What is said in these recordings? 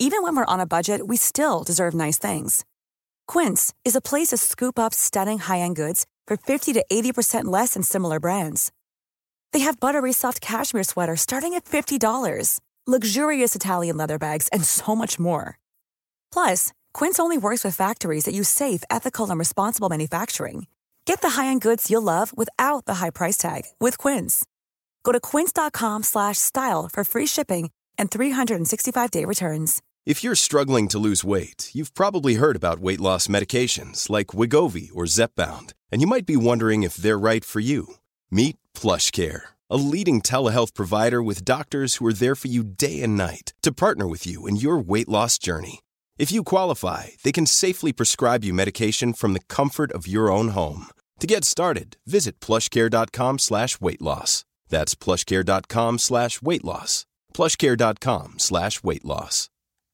Even when we're on a budget, we still deserve nice things. Quince is a place to scoop up stunning high-end goods for 50 to 80% less than similar brands. They have buttery soft cashmere sweaters starting at $50, luxurious Italian leather bags, and so much more. Plus, Quince only works with factories that use safe, ethical, and responsible manufacturing. Get the high-end goods you'll love without the high price tag with Quince. Go to quince.com/style for free shipping and 365-day returns. If you're struggling to lose weight, you've probably heard about weight loss medications like Wegovy or Zepbound, and you might be wondering if they're right for you. Meet PlushCare, a leading telehealth provider with doctors who are there for you day and night to partner with you in your weight loss journey. If you qualify, they can safely prescribe you medication from the comfort of your own home. To get started, visit plushcare.com/weightloss. That's plushcare.com/weightloss. plushcare.com/weightloss.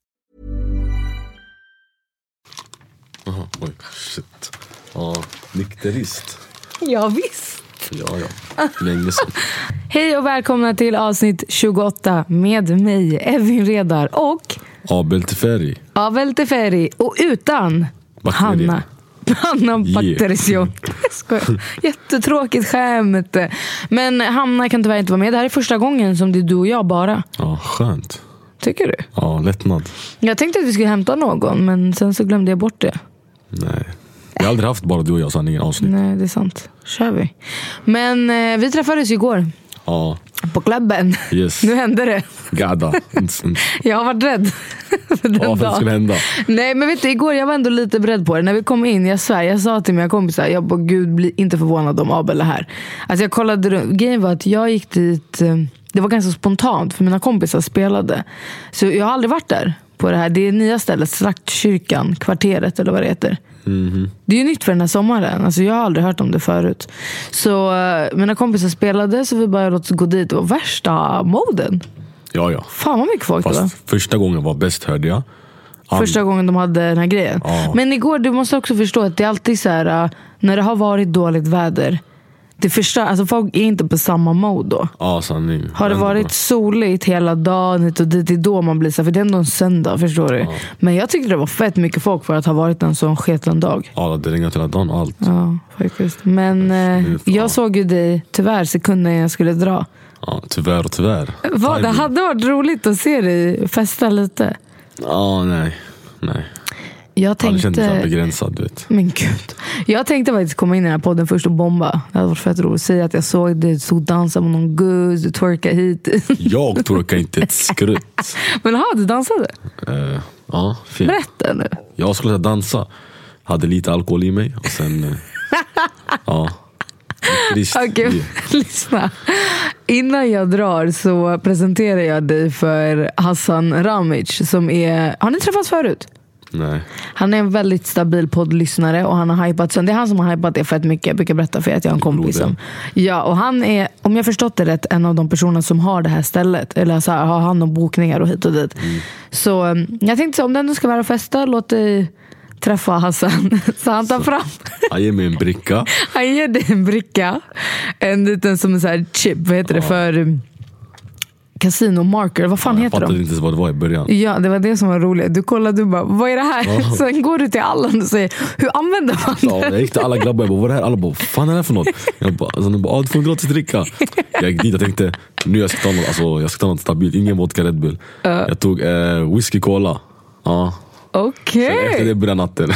Jaha, oj, shit. Ja, nykterist. Ja, visst. Ja, länge sedan. Hej och välkomna till avsnitt 28 med mig, Evin Redar och Abel Teferi. Och utan Hanna Bakterision. Jättetråkigt skämt. Men Hanna kan tyvärr inte vara med. Det här är första gången som det är du och jag bara. Ja, skönt. Tycker du? Ja, lättnad. Jag tänkte att vi skulle hämta någon, men sen så glömde jag bort det. Nej. Jag har aldrig haft bara du och jag, så ingen avsnitt. Nej, det är sant. Kör vi. Men vi träffades igår. Ja. På klubben. Yes. Nu hände det. Gada. Jag har varit rädd för den för att det skulle hända. Nej, men vet du, igår jag var ändå lite beredd på det. När vi kom in, jag sa till mina kompisar, jag bara, gud, bli inte förvånad om Abel är här. Alltså jag kollade, grejen var att jag gick dit, det var ganska spontant för mina kompisar spelade. Så jag har aldrig varit där på det här. Det är nya stället, Slaktkyrkan, kvarteret eller vad det heter. Mm-hmm. Det är ju nytt för den här sommaren. Alltså jag har aldrig hört om det förut. Så mina kompisar spelade, så vi bara låt oss gå dit. Det var värsta moden. Ja. Fan vad mycket folk. Fast första gången var bäst, hörde jag. Första gången de hade den här grejen. Men igår, du måste också förstå att det är alltid så här, när det har varit dåligt väder, det första, alltså folk är inte på samma mode då. Ja, sanning. Har det varit soligt hela dagen hit och dit, det är då man blir så, för det är ändå en söndag, förstår du. Men jag tyckte det var fett mycket folk för att ha varit en sån sketen dag. Ja, det ringade hela dagen, allt. Ja, faktiskt. Men jag såg ju dig tyvärr sekunden jag skulle dra. Ja, tyvärr. Vad, det hade varit roligt att se dig festa lite. Ja, nej. Jag tänkte... Han kände sig begränsad, du vet. Men gud. Jag tänkte faktiskt komma in i den här podden först och bomba. Det hade varit fett roligt att säga att jag såg dig, du stod dansa med någon guzz, du twerkade hit. Jag twerkar inte ett skrutt. Men du dansade? Ja, fint. Berätta nu. Jag skulle dansa. Hade lite alkohol i mig. Och sen... Okej, lyssna. Innan jag drar så presenterar jag dig för Hassan Ramic, som är... Har ni träffats förut? Nej. Han är en väldigt stabil poddlyssnare och han har hypat. Så det är han som har hypat det fett mycket. Jag brukar berätta för att jag har en kompis som... Ja, och han är, om jag förstått det rätt, en av de personer som har det här stället. Eller så här, har hand om bokningar och hit och dit. Så jag tänkte så, om den ska vara festa, låt dig träffa Hassan. Så han tar fram... Han ger mig en bricka. Han ger dig en bricka. En liten som en så här chip, vad heter det, för... Casino marker, vad fan heter de? Jag fattade inte vad det var i början. Ja, det var det som var roligt. Du kollade, du bara, vad är det här? Sen går du till alla och säger, hur använder man det? Ja, jag gick till alla grabbar, jag bara, vad är det här? Alla bara, vad fan är det här för något? Jag bara, du får en gratis dricka. Jag gick dit och tänkte, nu jag ska ta något stabilt, ingen vodka Red Bull. Jag tog whisky cola. Ja. Okej. Sen efter det började natten.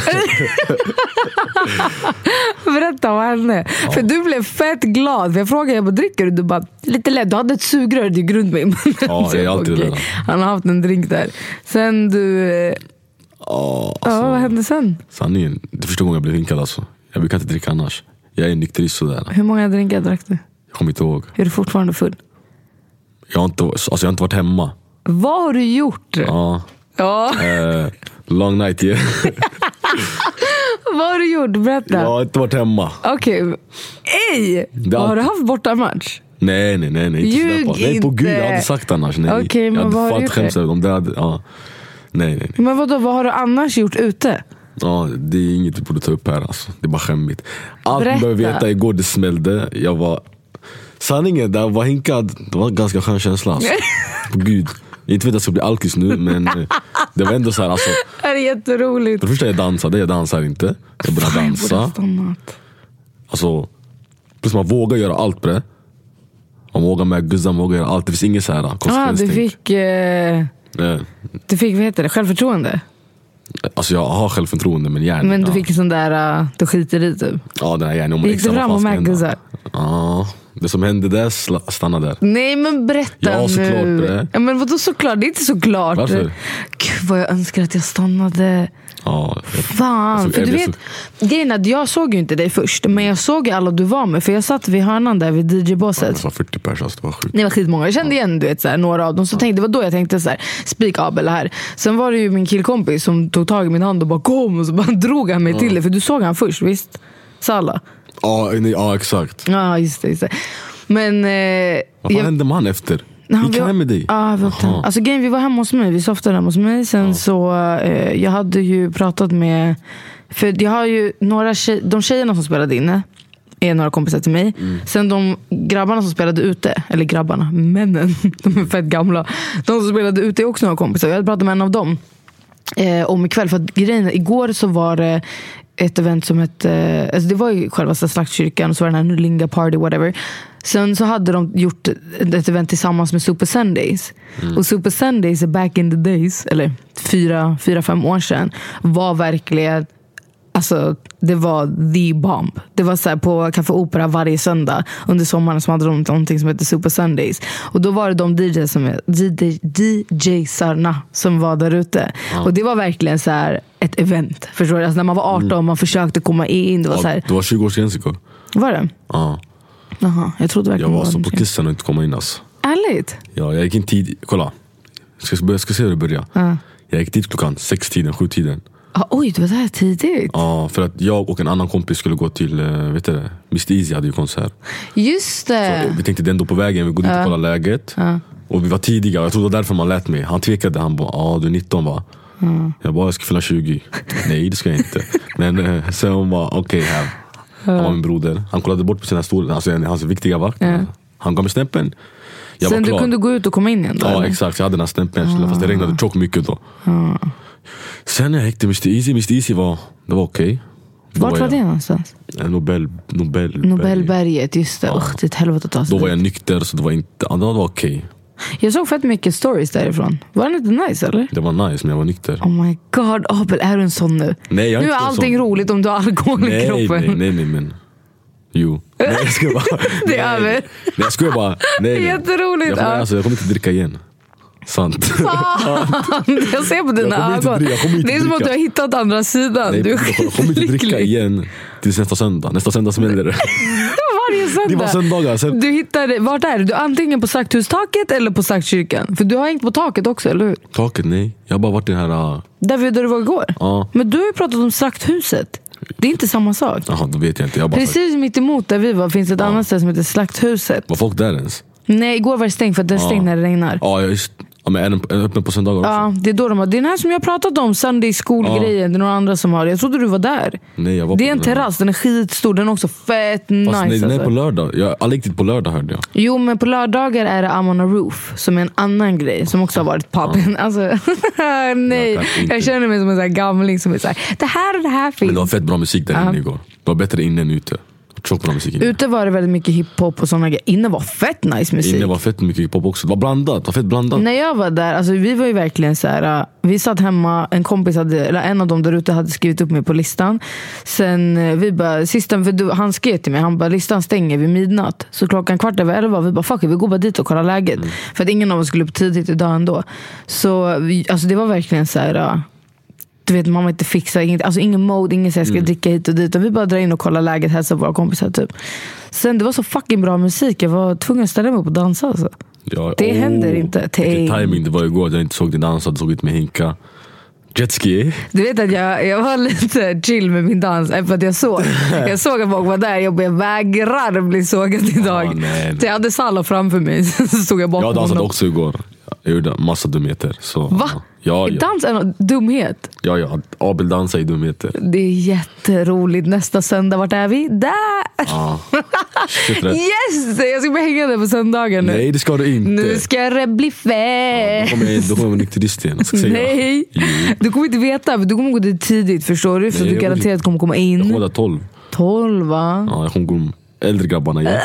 Berätta vad hände. För du blev fett glad. För jag frågade, jag bara, dricker du? Du bara, lite lätt. Du hade ett sugrör i grundben. Ja, jag är alltid det. Han har haft en drink där. Sen du... vad hände sen? Sanningen, det första gången jag blev vinkad alltså. Jag brukar inte dricka annars. Jag är nykterist sådär. Hur många drinkar drack du? Jag kommer inte ihåg. Är du fortfarande full? Jag har inte varit hemma. Vad har du gjort? Ja. Long night, yeah. Vad har du gjort? Berätta. Jag har inte varit hemma. Okej. Har du haft borta match? Nej. Ljug inte. Nej, på gud, jag hade sagt annars. Nej. Okej, men vad har du gjort? Om det hade, nej. Men vad har du annars gjort ute? Ja, det är inget vi borde ta upp här alltså. Det är bara skämmigt. Allt man behöver veta, igår det smällde. Sanningen, där var hinkad. Det var en ganska skön känsla alltså. På gud. Inte vet att jag ska bli alkis nu, men det var ändå så här, alltså. Det är jätteroligt. För det första jag dansar inte. Jag börjar dansa. Alltså, plus man vågar göra allt på det. Man vågar med guzzan, man vågar göra allt. Det finns inget så här konsekvenstänk. Du fick, vad heter det, självförtroende? Alltså jag har självförtroende, men gärna. Men du fick en sån där, du skiter i typ. Ja, den här gärna. Gick du fram och med guzzar? Ja, det som hände där stannar där. Nej, men berätta nu. Såklart det. Ja, men vadå såklart? Det är inte såklart. Varför? Gud, vad jag önskar att jag stannade. Ja, fan, alltså, för du vet, grejen är att jag såg ju inte dig först, men jag såg alla du var med, för jag satt vid hörnan där vid DJ-bosset. Det var 40 personer, det var sjukt. Det var skitmånga, jag kände igen, du vet, så här, några av dem, så tänkte, det var då jag tänkte så här, spik Abel här. Sen var det ju min killkompis som tog tag i min hand och bara kom, och så bara drog han mig till det, för du såg han först, visst? Salla. Ja, exakt. Ja, just det. Men vad fan hände man efter? Gick han hem med dig? Ja, alltså grejen, vi var hemma hos mig. Vi softade hemma hos mig. Sen så, jag hade ju pratat med, för jag har ju några de tjejerna som spelade inne är några kompisar till mig. Sen de grabbarna som spelade ute, eller grabbarna, männen, de är fett gamla. De som spelade ute är också några kompisar. Jag hade pratat med en av dem om ikväll, för att grejen, igår så var det ett event som hette, alltså det var ju själva Slaktkyrkan, och så var det den här Nulinga party, whatever. Sen så hade de gjort ett event tillsammans med Super Sundays. Och Super Sundays back in the days, eller 4-5 år sedan, var verkligen, alltså det var the bomb. Det var så här på Café Opera varje söndag under sommaren, som hade de någonting som heter Super Sundays. Och då var det de DJsarna som var där ute. Och det var verkligen så här ett event. Förstår du? Alltså när man var 18 man försökte komma in, det var så här. Det var 20 års gräns igår. Var det? Ja. Jaha, jag trodde verkligen jag var så på kissen och inte komma in alltså. Ärligt? Ja, jag gick in tid. Kolla. Jag ska se hur det börjar. Jag gick dit klockan 6-tiden, 7-tiden. Oj, det var det här tidigt. Ja, för att jag och en annan kompis skulle gå till, vet du det, Mr. Easy hade ju konsert. Just det. Så vi tänkte den då på vägen, vi går dit och kollar läget. Och vi var tidiga, jag tror det var därför man lät mig. Han tvekade, han bara, du är 19 va? Jag bara, jag ska fylla 20. Nej, det ska jag inte. Men sen hon bara, okej här. Han var min broder. Han kollade bort på sina stora, alltså hans viktiga vakt. Han gav mig stämpeln. Sen du kunde gå ut och komma in igen då? Ja, eller? exakt. Jag hade den här stämpeln. Fast det regnade tjock mycket då. Sen när jag gick till Mr. Easy var okej. Vart var det någonstans? Nobelberget, just det. Det är ett helvete att ta sig. Då var jag nykter, så det var inte, det var okej. Jag såg fett mycket stories därifrån. Var det inte nice eller? Det var nice, men jag var nykter. Oh my god, Abel, är du en sån nu? Nej, jag är nu är allting roligt om du har alkohol i kroppen. Nej, men jo. Nej, jag ska bara. Det är över. Nej, jag ska bara. Nej. Det är jätteroligt. Jag kommer inte dricka igen. Sant. Jag ser på dina ögon. Det är som att du har hittat andra sidan. Nej, jag kommer inte dricka igen till nästa söndag. Nästa söndag smäller det. Varje söndag. Det var söndagar. Sen... Du hittade, vart är du? Du är antingen på Slakthustaket eller på Slaktkyrkan. För du har hängt på taket också, eller hur? Taket, nej. Jag har bara varit i den här... Där du var igår? Ja. Men du har ju pratat om Slakthuset. Det är inte samma sak. Jaha, då vet jag inte. Precis mitt emot där vi var finns ett annat ställe som heter Slakthuset. Var folk där ens? Nej, igår var det stängt för att det är stängt när det regnar. Ja, just. Ja, men är den öppen på söndagar också? Ja, det är då de har. Det är den här som jag pratat om, Sunday School-grejen. Det är några andra som har det. Jag trodde du var där. Nej, jag var det är en terrass, den är skitstor. Den är också fett nice. Nej, den är på lördag. Jag har riktigt på lördag hörde jag. Jo, men på lördagar är det I'm on a roof, som är en annan grej som också har varit poppen. Alltså, nej. Jag känner mig som en sån här gamling som är såhär, det här finns. Men det var fett bra musik där inne igår. Det var bättre inne än ute. Ute var det väldigt mycket hiphop och såna grejer. Inne var fett nice musik. Inne var fett mycket hiphop också. Det var blandat, det var fett blandat. När jag var där, alltså vi var ju verkligen så här. Vi satt hemma, en kompis hade, eller en av dem där ute hade skrivit upp mig på listan. Sen vi bara, för han skrev till mig, han bara, listan stänger vid midnatt. Så 11:15 vi bara, fuck it, vi går bara dit och kollar läget. För att ingen av oss skulle upp tidigt idag ändå. Så alltså det var verkligen så här. Du vet, man inte fixa inget, alltså ingen mode, ingen säger ska dricka hit och dit, och vi bara drar in och kollar läget, hälsa på våra kompisar typ. Sen det var så fucking bra musik, jag var tvungen att ställa mig upp och dansa alltså. Ja, det händer inte. Timing, det var igår, jag inte såg dig dansa, såg inte med hinka. Jetski. Du vet att jag var lite chill med min dans för att jag såg att folk var där. Jag vägrar bli sågad idag. Så jag hade Salla framför mig. Så stod jag bakom. Jag dansade också igår. Jag gjorde massa dumheter. Så, va? Ja. Dans är en dumhet? Ja, Abel dansar i dumheter. Det är jätteroligt. Nästa söndag, vart är vi? Där Yes! Jag ska bara hänga där på söndagen nu. Nej, det ska du inte. Nu ska det bli fett. Då kommer jag nykterist igen. Nej, du kommer inte veta. Du kommer gå dit tidigt, förstår du? För du garanterat kommer komma in. Jag kommer där 12. 12, va? Ja, jag kommer gå äldre grabbarna igen.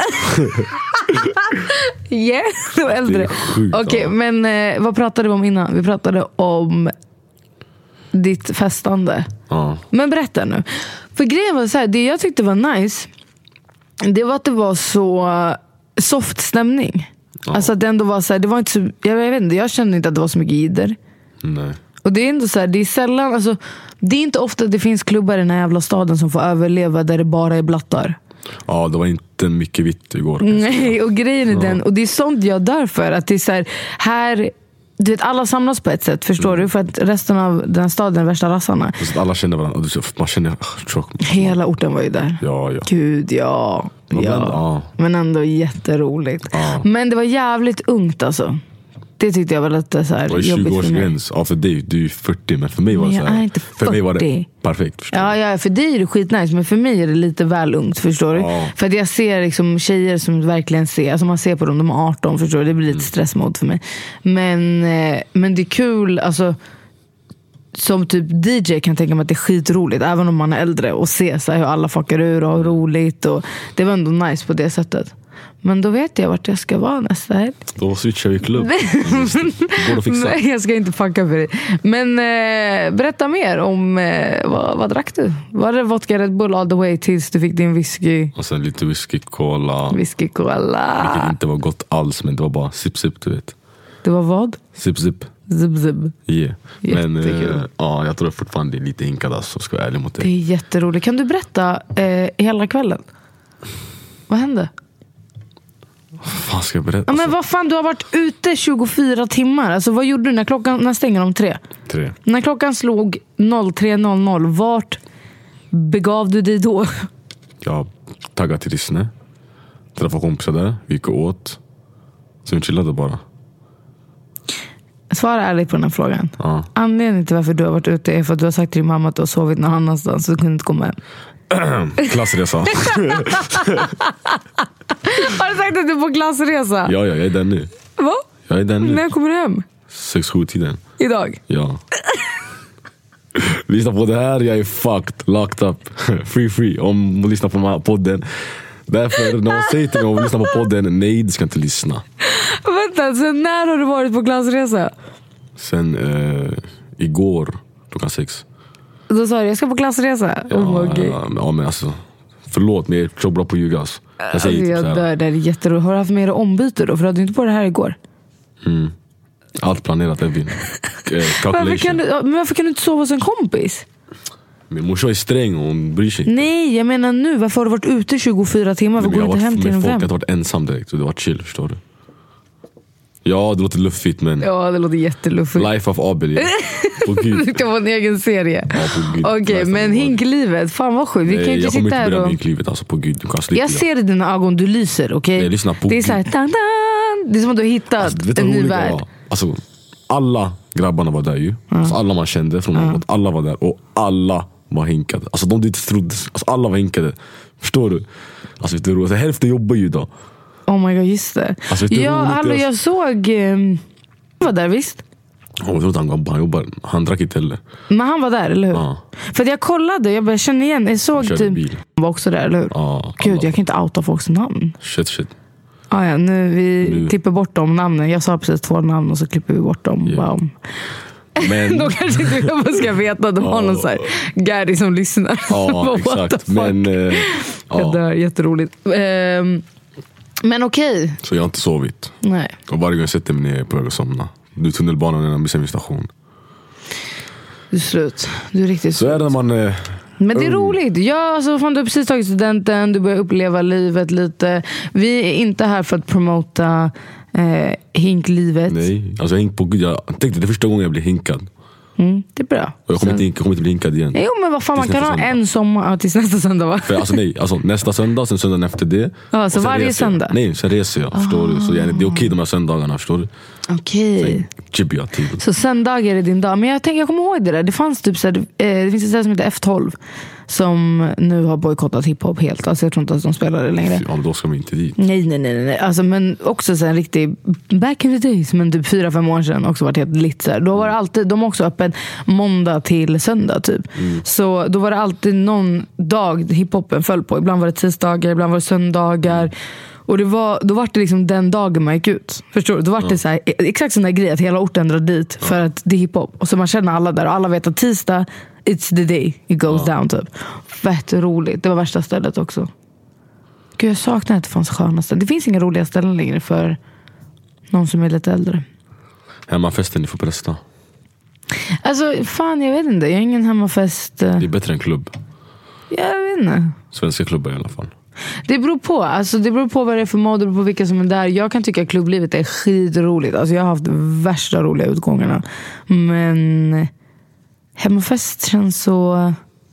Yeah, de äldre. Okej, men vad pratade vi om innan? Vi pratade om ditt festande. Men berätta nu. För grejen var så här, det jag tyckte var nice, det var att det var så soft stämning. Alltså att det ändå var så här, det var inte så, jag vet inte, jag kände inte att det var så mycket jidder. Nej. Och det är ändå så här, det är sällan, alltså, det är inte ofta det finns klubbar i den här jävla staden som får överleva där det bara är blattar. Ja, det var inte mycket vitt igår. Nej, och grejen är den, och det är sånt jag dör för, att det är så här, du vet, alla samlas på ett sätt, förstår du? För att resten av den här staden är värsta rassarna. Så alla känner varandra, man känner hela orten var ju där. Ja. Gud, ja. Men ändå jätteroligt. Men det var jävligt ungt alltså. Det tyckte jag var lite så här jobbigt för mig. Det var 20-årsgräns. Ja, för dig, du är 40, men för mig var det så här, inte 40. För mig var det perfekt, förstår du? Ja, för dig är det skitnice, men för mig är det lite väl ungt, förstår du? För att jag ser liksom tjejer som verkligen ser, alltså man ser på dem, de är 18, förstår du? Det blir lite stressmode för mig. Men det är kul, alltså som typ DJ kan tänka mig att det är skitroligt, även om man är äldre, och se så här hur alla fuckar ur och har roligt, och det var ändå nice på det sättet. Men då vet jag vart jag ska vara nästa helg. Då switchar vi klubb. Går att fixa. Nej, jag ska inte fucka för dig. Men berätta mer om vad drack du? Var det vodka Red Bull all the way tills du fick din whisky? Och sen lite whisky cola. Whisky cola. Vilket inte var gott alls, men det var bara sip, du vet. Det var vad? Sip. Zip. Yeah. Men jag tror fortfarande det är lite hinkad, alltså, ska jag vara ärlig mot dig. Det är jätteroligt. Kan du berätta hela kvällen? Vad hände? Fan ska jag berätta? Ja, men vad fan, du har varit ute 24 timmar. Alltså vad gjorde du när stänger de 3? När klockan slog 03.00, vart begav du dig då? Jag taggade till Rissne. Träffade kompisar där, vi gick och åt. Sen chillade bara. Svara ärligt på den här frågan. Anledningen till varför du har varit ute är för att du har sagt till din mamma att du har sovit någon annanstans, så du kunde inte komma hem. Klassresa. Har du sagt att du är på klassresa? Ja, jag är där nu. Va? Jag är där nu. När kommer du hem? 6-7-tiden. Idag? Ja. Lyssna på det här, jag är fucked, locked up. Free. Om man lyssnar på podden. Därför när man säger till mig om att lyssna på podden, nej, du ska inte lyssna. Vänta, sen när har du varit på klassresa? Sen igår, klockan 6. Då sa du, jag ska på klassresa. Ja, men alltså, förlåt, men jag är så bra på att ljuga. Alltså. Jag säger jag dör, det är jätteroligt. Har du haft mer ombyte då? För du hade inte på det här igår. Allt planerat, Evin. Varför kan du inte sova hos en kompis? Min morsa är sträng och hon bryr sig inte. Nej, jag menar nu. Varför har du varit ute 24 timmar? Varför går du inte hem till en folk? Jag har varit ensam direkt, så det var chill, förstår du. Ja, det låter luffigt, men... Ja, det låter jätteluffigt. Life of Abel, ja. På Gud. Det kan vara en egen serie. Ja, Okej, men hinklivet, fan vad sjukt. Vi kan inte sitta här och... hinklivet, alltså, på Gud. Jag ser i dina ögon, du lyser, okej? Jag lyssnar på det är så här, det är som att du har hittat en ny värld. Alltså, alla grabbarna var där ju. Alltså, alla man kände från något, alla var där. Och alla var hinkade. Alltså, de inte trodde. Alltså, alla var hinkade. Förstår du? Alltså, vet du, hälften jobbar ju idag. Oh my god, just det. Alltså, jag såg... var där, visst? Jag tror att han jobbar. Han drack inte heller. Men han var där, eller hur? Ja. För att jag kollade, jag började känna igen. Jag såg typ... Han var också där, eller hur? Ja. Gud, jag kan inte outa folks namn. Shit. Ja, nu klipper bort de namnen. Jag sa precis 2 namn och så klipper vi bort dem. Yeah. Wow. Men... Då kanske inte jag ska veta att det var någon så här Gary som lyssnar. Ja, exakt. Men... jag dör, jätteroligt. Men okej. Så jag har inte sovit. Nej. Och varje gång jag sätter mig ner på att somna. Du tunnelbanan är en bensinstation. Du är slut. Du är riktigt så slut. Så är det när man... Men det är roligt. Ja, alltså, fan, du har precis tagit studenten. Du börjar uppleva livet lite. Vi är inte här för att promota hinklivet. Nej, alltså jag hink på Gud. Jag tänkte det första gången jag blev hinkad. Det är bra. Och jag kommer inte bli hinkad igen. Jo, men vad fan, man kan ha en sommar tills nästa söndag, va? För, alltså, nej, alltså, nästa söndag, sen söndagen efter det. Ja, så varje söndag? Nej, sen reser jag, förstår du. Så det är okej de här söndagarna, förstår du. Okej. Så söndagar är din dag. Men jag kommer ihåg det där. Det fanns typ så här, det finns ett ställe som heter F12. som nu har bojkottat hiphop helt. Alltså jag tror inte att de spelar det längre. Ja, då ska man inte dit. Nej. Alltså, men också så en riktig back in the days, men typ 4-5 år sedan också varit helt lit så här. Då var det alltid, de också öppen måndag till söndag typ. Så då var det alltid någon dag hiphopen föll på. Ibland var det tisdagar, ibland var det söndagar. Och då var det liksom den dagen man gick ut. Förstår du? Då var det så här, exakt sån där grej att hela orten drar dit för att det är hiphop. Och så man känner alla där och alla vet att tisdag, it's the day it goes down typ. Fett roligt. Det var värsta stället också. Gud, jag saknar att det fanns sköna ställen. Det finns inga roliga ställen längre för någon som är lite äldre. Hemmafesten, ni får presta. Alltså, fan, jag vet inte. Jag har ingen hemmafest. Det är bättre än klubb. Jag vet inte. Svenska klubbar i alla fall. Det beror på. Alltså, det beror på vad det är för mod, det beror på vilka som är där. Jag kan tycka att klubblivet är skitroligt. Alltså, jag har haft värsta roliga utgångarna. Men hemmafest känns så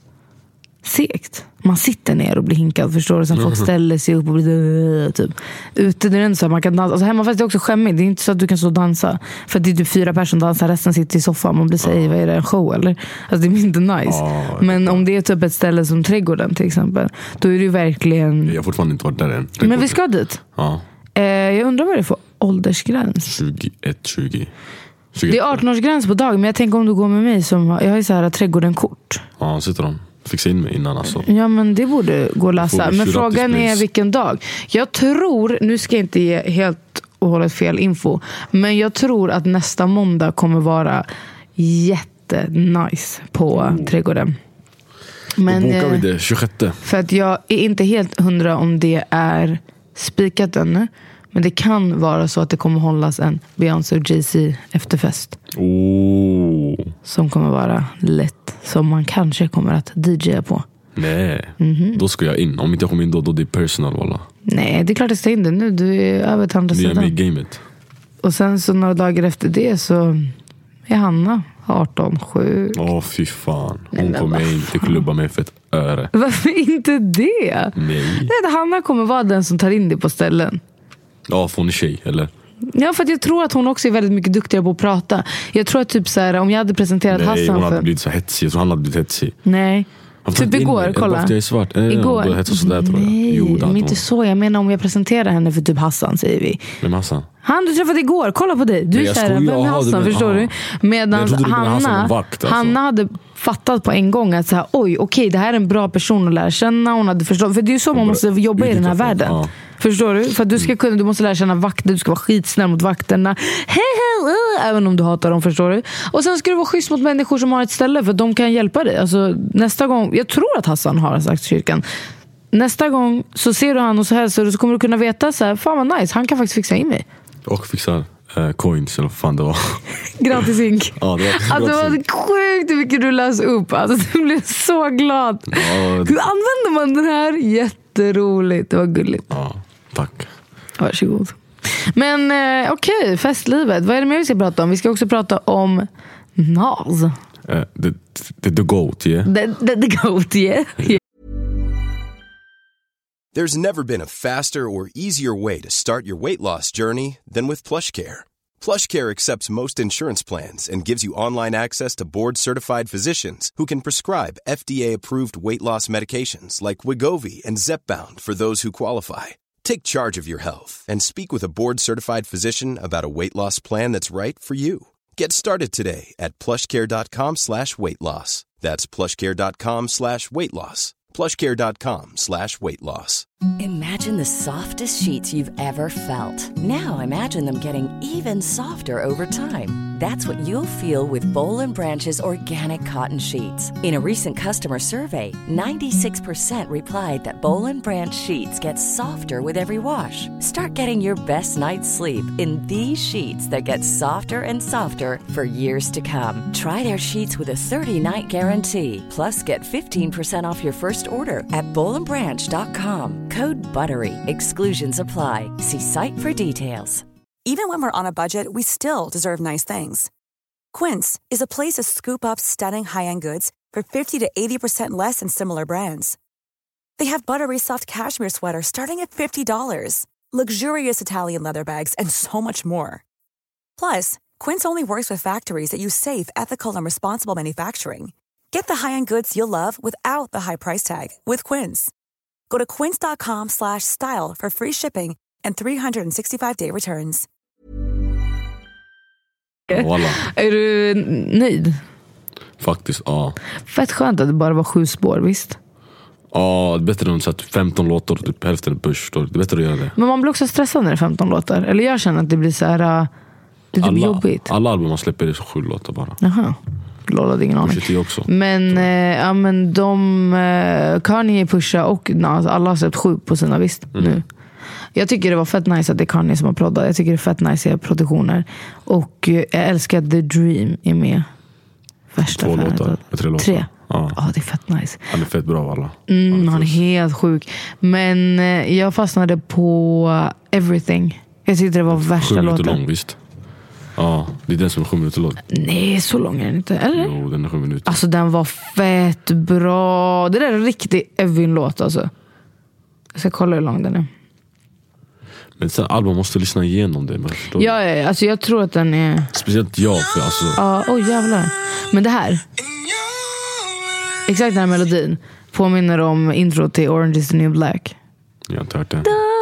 segt. Man sitter ner och blir hinkad, förstår du? Sen folk ställer sig upp och blir typ. Ute det är inte så att man kan dansa. Alltså hemmafest är också skämmigt. Det är inte så att du kan stå och dansa. För att det är typ 4 personer som dansar, resten sitter i soffan. Man blir såhär, vad är det, en show eller? Alltså det är inte nice. Men om det är typ ett ställe som Trädgården till exempel, då är det ju verkligen... Jag har fortfarande inte varit där än. Men vi ska dit. Ja. Jag undrar vad det är för åldersgräns. 21-20. Det är 18-årsgräns på dag. Men jag tänker om du går med mig som jag har ju så här Trädgården-kort. Ja, sitter de. Fixa in mig innan alltså. Ja, men det borde gå att läsa. Men frågan är vilken dag. Jag tror, nu ska jag inte ge helt och hållet fel info, men jag tror att nästa måndag kommer vara jättenice på Trädgården. Men då bokar vi det 26. För att jag är inte helt 100 om det är spikat ännu. Men det kan vara så att det kommer hållas en Beyoncé och Jay-Z efterfest. Som kommer vara lätt. Som man kanske kommer att DJa på. Nej, då ska jag in. Om inte jag kommer in då det är personal walla. Nej, det är klart att jag ska in det nu. Du är över till andra sidan. Du är med i gamet. Och sen så några dagar efter det så är Hanna 18-7. Fy fan. Hon kommer inte klubba mig för ett öre. Varför inte det? Nej. Hanna kommer vara den som tar in dig på ställen. Ja, för hon är tjej, eller? Ja, för att jag tror att hon också är väldigt mycket duktigare på att prata. Jag tror att typ så här, om jag hade presenterat Hassan för... Nej, hon hade blivit så hetsig. Jag tror han hade blivit hetsig. Nej. Typ igår, kolla. Jag är svart. Igår. Sådär, tror jag. Nej, jo, men inte så. Jag menar om jag presenterar henne för typ Hassan, säger vi. Vem Hassan? Han du träffade igår, kolla på dig. Du är såhär, vem är Hassan, förstår du? Medan Hanna hade fattat på en gång att så här, okej, det här är en bra person att lära känna. Hon hade förstått, för det är ju så man måste jobba i den här världen. Ja. Förstår du? För att du ska kunna, du måste lära känna vakter, du ska vara skitsnäll mot vakterna. Även om du hatar dem, förstår du? Och sen ska du vara schysst mot människor som har ett ställe, för de kan hjälpa dig. Alltså, nästa gång, jag tror att Hassan har sagt till kyrkan, nästa gång så ser du han och så hälsar du, så kommer du kunna veta så här, fan vad nice, han kan faktiskt fixa in mig. Och fixar coins eller vad fan det var. Gratis ink. Ja, det var sjukt hur mycket du läste upp. Alltså, du blev så glad. Hur använder man den här? Jätteroligt, det var gulligt. Ja, tack. Varsågod. Men okej, festlivet. Vad är det mer vi ska prata om? Vi ska också prata om Nas. The GOAT, yeah? The GOAT, yeah. There's never been a faster or easier way to start your weight loss journey than with PlushCare. PlushCare accepts most insurance plans and gives you online access to board-certified physicians who can prescribe FDA-approved weight loss medications like Wegovy and Zepbound for those who qualify. Take charge of your health and speak with a board-certified physician about a weight loss plan that's right for you. Get started today at plushcare.com/weightloss. That's plushcare.com/weightloss. plushcare.com/weightloss. Imagine the softest sheets you've ever felt. Now imagine them getting even softer over time. That's what you'll feel with Boll & Branch's organic cotton sheets. In a recent customer survey, 96% replied that Boll & Branch sheets get softer with every wash. Start getting your best night's sleep in these sheets that get softer and softer for years to come. Try their sheets with a 30-night guarantee. Plus, get 15% off your first order at BollandBranch.com. Code BUTTERY. Exclusions apply. See site for details. Even when we're on a budget, we still deserve nice things. Quince is a place to scoop up stunning high-end goods for 50 to 80% less than similar brands. They have buttery soft cashmere sweaters starting at $50, luxurious Italian leather bags, and so much more. Plus, Quince only works with factories that use safe, ethical, and responsible manufacturing. Get the high-end goods you'll love without the high price tag with Quince. Go to quince.com/style for free shipping and 365-day returns. Voilà. Är du nöjd? Faktiskt, ja. Fett skönt att det bara var 7 spår, visst? Ja, det är bättre än 15 låtar, typ hälften push. Det är bättre att göra det. Men man blir också stressad när det är 15 låtar. Eller jag känner att det blir så här, det blir jobbigt. Alla album man släpper är så 7 låtar bara. Jaha. Lolla, ingen aning. Också. Men, ja, men Kanye, Pusha och alla har släppt 7 på sina, visst, nu. Jag tycker det var fett nice att det är Kanye som har proddat. Jag tycker det är fett nice i produktioner. Och jag älskar att The Dream är med. Värsta 2 låtar, 3 låtar. 3? Ja, det är fett nice. Han är fett bra av alla. Han är helt sjuk. Men jag fastnade på Everything. Jag tyckte det var värsta låten. 7 minuter lång, visst? Ja, det är den som är 7 minuter lång. Nej, så lång är den inte, eller? Jo, den är 7 minuter. Alltså den var fett bra. Det där är en riktig Evin-låt alltså. Jag ska kolla hur lång den är. Men sen album måste lyssna igenom det. Ja, alltså jag tror att den är... Speciellt jag, för alltså... Ja, jävlar. Men det här, exakt den här melodin påminner om intro till Orange is the New Black. Jag har inte hört den.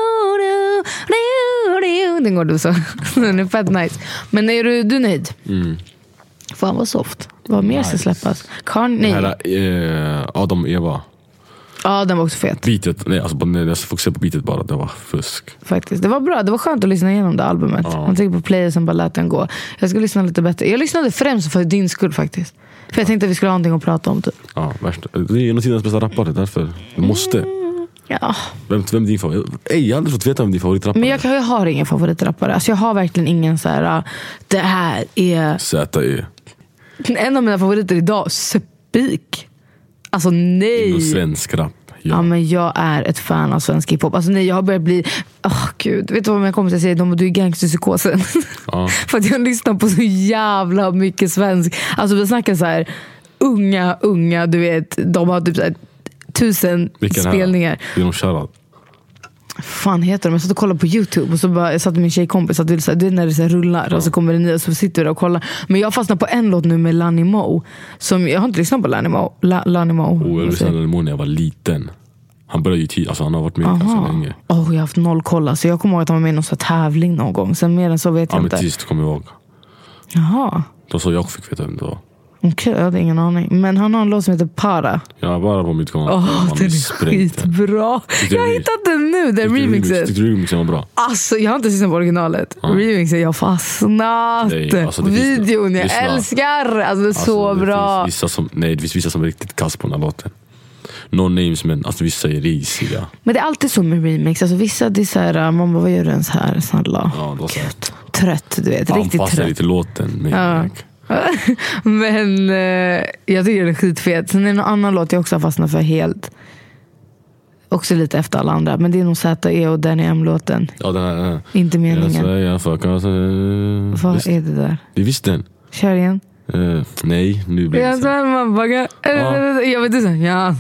Den går du så. Den är fett nice. Men är du nöjd? Fan vad soft. Vad mer ska släppas? Adam och Eva. Ja, den var också fet. Beatet, nej, alltså jag fokuserade på beatet bara. Det var fusk. Faktiskt, det var bra. Det var skönt att lyssna igenom det albumet. Man tänker på player som bara lät den gå. Jag ska lyssna lite bättre. Jag lyssnade främst för din skull faktiskt. För jag tänkte att vi skulle ha någonting att prata om typ. Ja, värst. Det är en av tidens bästa rappare, därför. Du måste. Ja. Vem är din favorit? Jag har aldrig fått veta vem din favoritrappare. Men jag har ingen favoritrappare. Alltså jag har verkligen ingen så här. Det här är Z.E. En av mina favoriter idag, Spik. Alltså nej. Inom svensk rap. Ja, men jag är ett fan av svensk hiphop. Alltså nej, jag har börjat bli... Gud, vet du vad jag kommer att säga? Du är gangsterpsykosen. Ja. För att jag lyssnar på så jävla mycket svensk. Alltså vi snackar så här unga, du vet. De har typ så här 1000 spelningar. Det är någon shoutout. Fan heter de? Jag satt och kollade på YouTube och så bara, jag satt med min tjejkompis att det är när det så här rullar och så kommer det nya och så sitter vi där och kollar. Men jag fastnar på en låt nu med Lani Mo som jag har inte lyssnat på Lani Mo. Jag lyssnade på Lani Mo när jag var liten. Han började ju tid, alltså han har varit med ganska länge. Jag har haft 0 koll, så jag kommer ihåg att han var med i någon så tävling någon gång. Sen mer än så vet jag inte. Ametist kommer jag ihåg. Jaha. Då så jag fick veta vem det var. Okej, jag hade ingen aning. Men han har en låt som heter Para. Ja, bara på mitt konto. Den är skitbra. Jag har hittat den nu, den remixet. Tyckte du remixen var bra? Alltså, jag har inte sett på originalet. Remixet, jag har fastnat. Nej, alltså, videon, jag älskar. Alltså, det är så bra. Det finns vissa som är riktigt kass på den här låten. No names, men alltså vissa är risiga. Men det är alltid så med remix. Alltså vissa, det är så här, man bara, vad gör du ens här? Snälla. Ja, då så. Trött, du vet. Riktigt trött. Han lite låten. Men jag tycker det är skitfet. Sen är det en annan låt jag också har fastnat för helt. Också lite efter alla andra. Men det är nog Z.E. och den är M-låten. Ja, den här. Inte meningen. Vad är det där? Det är visst den. Kör igen. Nej, nu blir det så. Jag vet inte.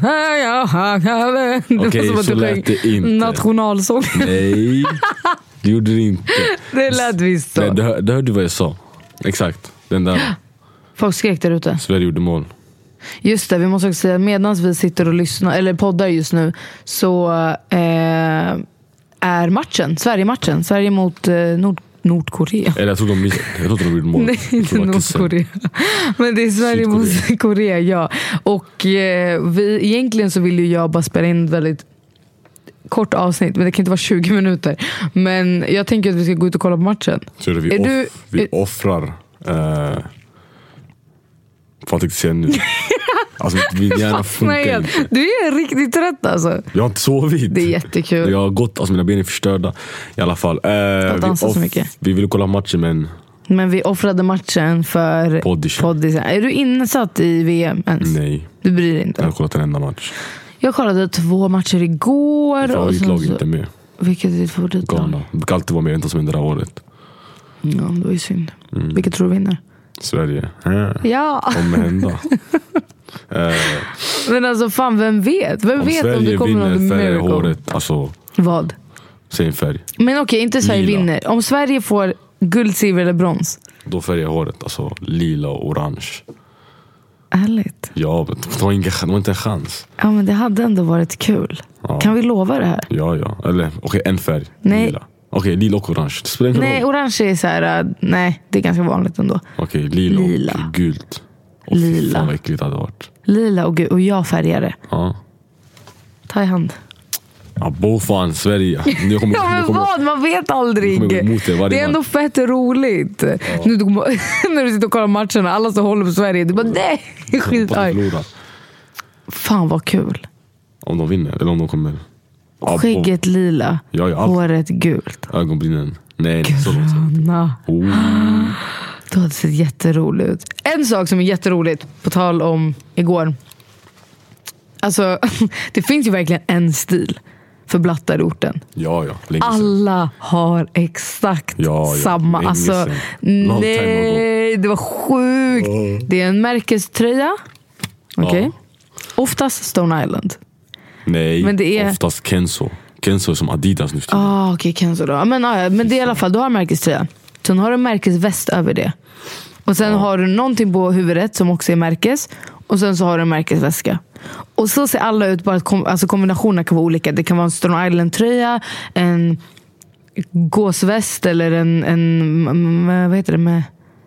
Okej, så lät det inte. Nationalsång. Nej, det gjorde det inte. Det lät visst så. Det hörde du vad jag sa. Exakt, den där. Folk skrek där ute. Sverige gjorde mål. Just det, vi måste också säga, medan vi sitter och lyssnar eller poddar just nu, så är matchen, Sverige-matchen, Sverige mot Nordkorea. Eller jag tror de gjorde mål. Nej, inte Nordkorea. Men det är Sverige mot Korea, ja. Och egentligen så vill ju jag bara spela in väldigt kort avsnitt, men det kan inte vara 20 minuter. Men jag tänker att vi ska gå ut och kolla på matchen. Så vi offrar Patrik ser nu. Alltså vi gärna funkar. Du är riktigt trött alltså. Jag har inte sovit. Det är jättekul. Jag har gått, alltså mina ben är förstörda. I alla fall så mycket. Vi ville kolla matchen men vi offrade matchen för Poddisen. Är du insatt i VM ens? Nej. Du bryr dig inte? Jag har kollat en enda match. Jag kollade 2 matcher igår. Mitt favoritlag inte med. Vilket är ditt favoritlag? Det brukar alltid vara mer än det som händer det här året. Ja, det var ju synd. Vilket tror du vinner? Sverige. Ja. Kommer hända. Men alltså fan, vem vet? Vem vet Sverige om det kommer någon miracle? Håret, alltså. Vad? Säg en färg. Men okej, inte Sverige vinner. Om Sverige får guld, silver eller brons, då färgar håret, alltså lila och orange. Ärligt. Ja, det var inte en chans. Ja, men det hade ändå varit kul. Ja. Kan vi lova det här? Ja. Eller, okej, en färg. Nej. Lila. Okej, lila och orange. Det spelar ingen roll. Nej, orange är så här. Nej, det är ganska vanligt ändå. Okej, lila och gult. Och lila. Fan vad äckligt det hade varit. Lila och gult. Och jag färgade. Ja. Ta i hand. Ja, fan, Sverige. Vad? Man vet aldrig. Det är ändå fett roligt. Ja. Nu, när du sitter och kollar matcherna, alla som håller på Sverige, du bara nej, skitarg. Fan vad kul. Om de vinner, eller om de kommer. Skägget lila, håret gult. Ögonbrynen. Nej, gröna. Det hade sett jätteroligt ut. En sak som är jätteroligt, på tal om igår. Alltså, det finns ju verkligen en stil för blattar i orten. Ja. Alla har exakt samma. Alltså, nej, det var sjukt. Det är en märkeströja. Okej. Oftast Stone Island. Nej, men det är oftast Kenzo. Kenzo som Adidas nu. Okej, Kenzo då. Men det är i alla fall, du har märkeströja. Sen har du märkesväst över det. Och sen har du någonting på huvudet som också är märkes. Och sen så har du en märkesväska. Och så ser alla ut, bara att alltså kombinationerna kan vara olika. Det kan vara en Stone Island-tröja, en gåsväst eller en vad heter det med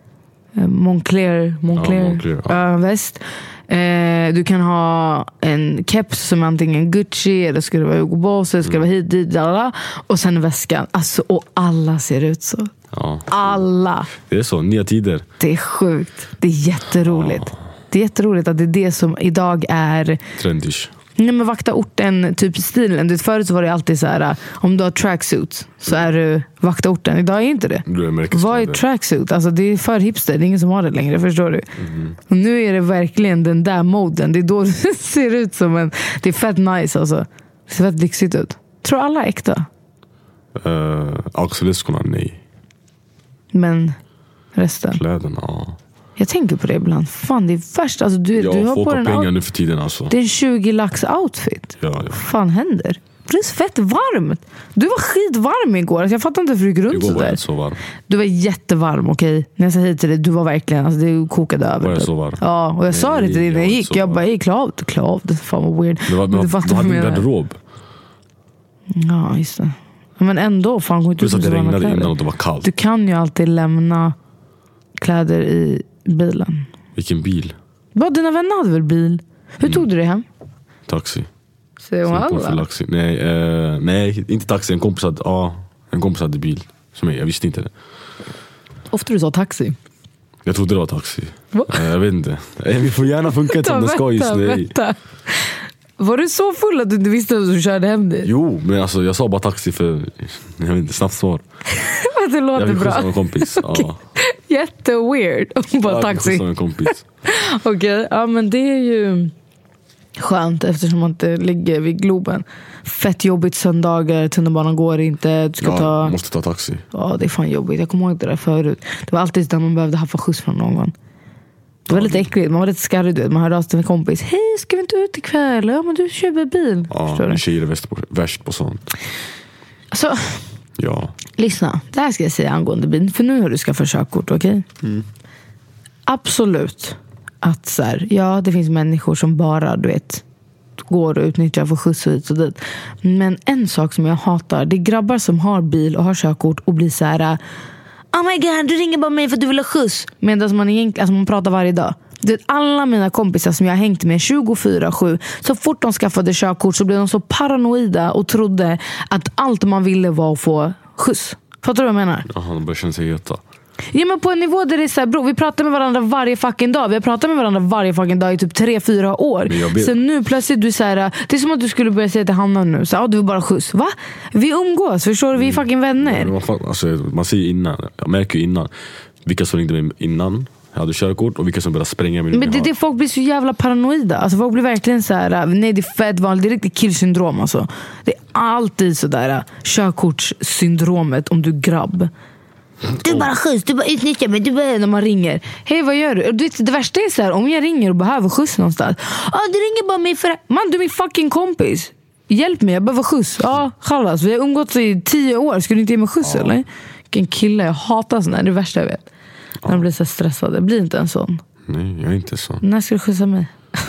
Moncler väst. Du kan ha en keps som antingen Gucci eller skulle vara Hugo Boss eller skulle vara hit, och sen väskan. Alltså, och alla ser ut så. Ja. Alla. Det är så, nya tider. Det är sjukt. Det är jätteroligt. Det är jätteroligt att det är det som idag är trendish. Nej, men vakta orten typ stilen. Förut så var det alltid så här, om du har tracksuit så är du vakta orten. Idag är inte det. Vad är tracksuit? Alltså det är för hipster. Det är ingen som har det längre, förstår du? Och nu är det verkligen den där moden. Det är då det ser ut som en... Det är fett nice alltså. Det ser fett lyxigt ut. Tror alla är äkta? Axeleskorna, nej. Men resten? Kläderna, ja. Jag tänker på det ibland. Fan, det är värst. Alltså, du har på den pengar nu för tiden alltså. Det är en 20 lax outfit. Ja. Vad fan händer? Det är fett varmt. Du var skitvarm igår. Alltså, jag fattar inte varför du gick runt så där. Så varm. Du var jättevarm, okej. När jag sa hit till dig, du var verkligen, alltså, det kokade över. Var jag så varm? Ja, och jag sa det till dig när jag gick. Jag bara, klavd. Fan vad weird. Du hade en garderob. Ja, just det. Men ändå, fan går inte ut. Det regnade innan och det var kallt. Du kan ju alltid lämna kläder i bilen. Vilken bil? Vad, dina vänner hade väl bil? Hur tog du det hem? Taxi. Nej, nej, inte taxi. En kompis hade bil. Som jag visste inte det. Ofta du sa taxi. Jag trodde det var taxi. Jag vet inte. Vi får gärna funka som det ska just nu. Var du så full att du inte visste att du körde hem dit? Jo, men alltså, jag sa bara taxi för jag vet inte, snabbt svar. Det låter jag vill bra. Jag vill kompis. Okay. Ja. Jätteweird. Bara taxi. Okej, ja men det är ju skönt eftersom man inte ligger vid Globen. Fett jobbigt söndagar, tunnelbanan går inte. Du ska måste ta taxi. Ja, det är fan jobbigt. Jag kommer ihåg det där förut. Det var alltid där man behövde haffa skjuts från någon. Det var lite äckligt, man var lite skarrig. Man hörde av sig till en kompis. Hej, ska vi inte ut ikväll? Ja, men du köper bil. Ja, tjejer är värst på sånt. Alltså, ja. Lyssna, det här ska jag säga angående bil. För nu har du skaffat körkort, okej? Absolut. Att så här, ja, det finns människor som bara, du vet, går och utnyttjar för skjuts och hit och dit. Men en sak som jag hatar, det är grabbar som har bil och har körkort och blir så här... Oh my god, du ringer bara mig för att du vill ha skjuts. Medan man egentligen, alltså man pratar varje dag. Det, alla mina kompisar som jag har hängt med 24/7, så fort de skaffade körkort så blev de så paranoida och trodde att allt man ville var att få skjuts. Fattar du vad jag menar? Jaha, de börjar känna sig heta. Ja, men på en nivå där det är så här, bro, vi pratar med varandra varje fucking dag. Vi har pratat med varandra varje fucking dag i typ 3-4 år. Så nu plötsligt du så här, det är som att du skulle börja säga till Hanna nu så du vill bara skjuts. Va? Vi umgås, förstår du? Vi är fucking vänner. Man ser innan, jag märker ju innan vilka som ringde mig innan jag hade körkort och vilka som började spränga mig. Men det folk blir så jävla paranoida. Alltså folk blir verkligen så här, nej, det är fett vanligt. Det är riktigt killsyndrom alltså. Det är alltid så där körkortssyndromet om du grabb. Du bara skjuts, du bara utnyttjar mig, du bara när man ringer. Hej, vad gör du? Det värsta är så här, om jag ringer och behöver skjuts någonstans. Du ringer bara mig för... Man, du är min fucking kompis. Hjälp mig, jag behöver skjuts. Kallas, vi har umgått i 10 år. Ska du inte ge mig skjuts eller? Vilken kille, jag hatar sån här, det värsta jag vet. När de blir så stressade, blir inte en sån. Nej, jag är inte sån. När ska du skjutsa mig?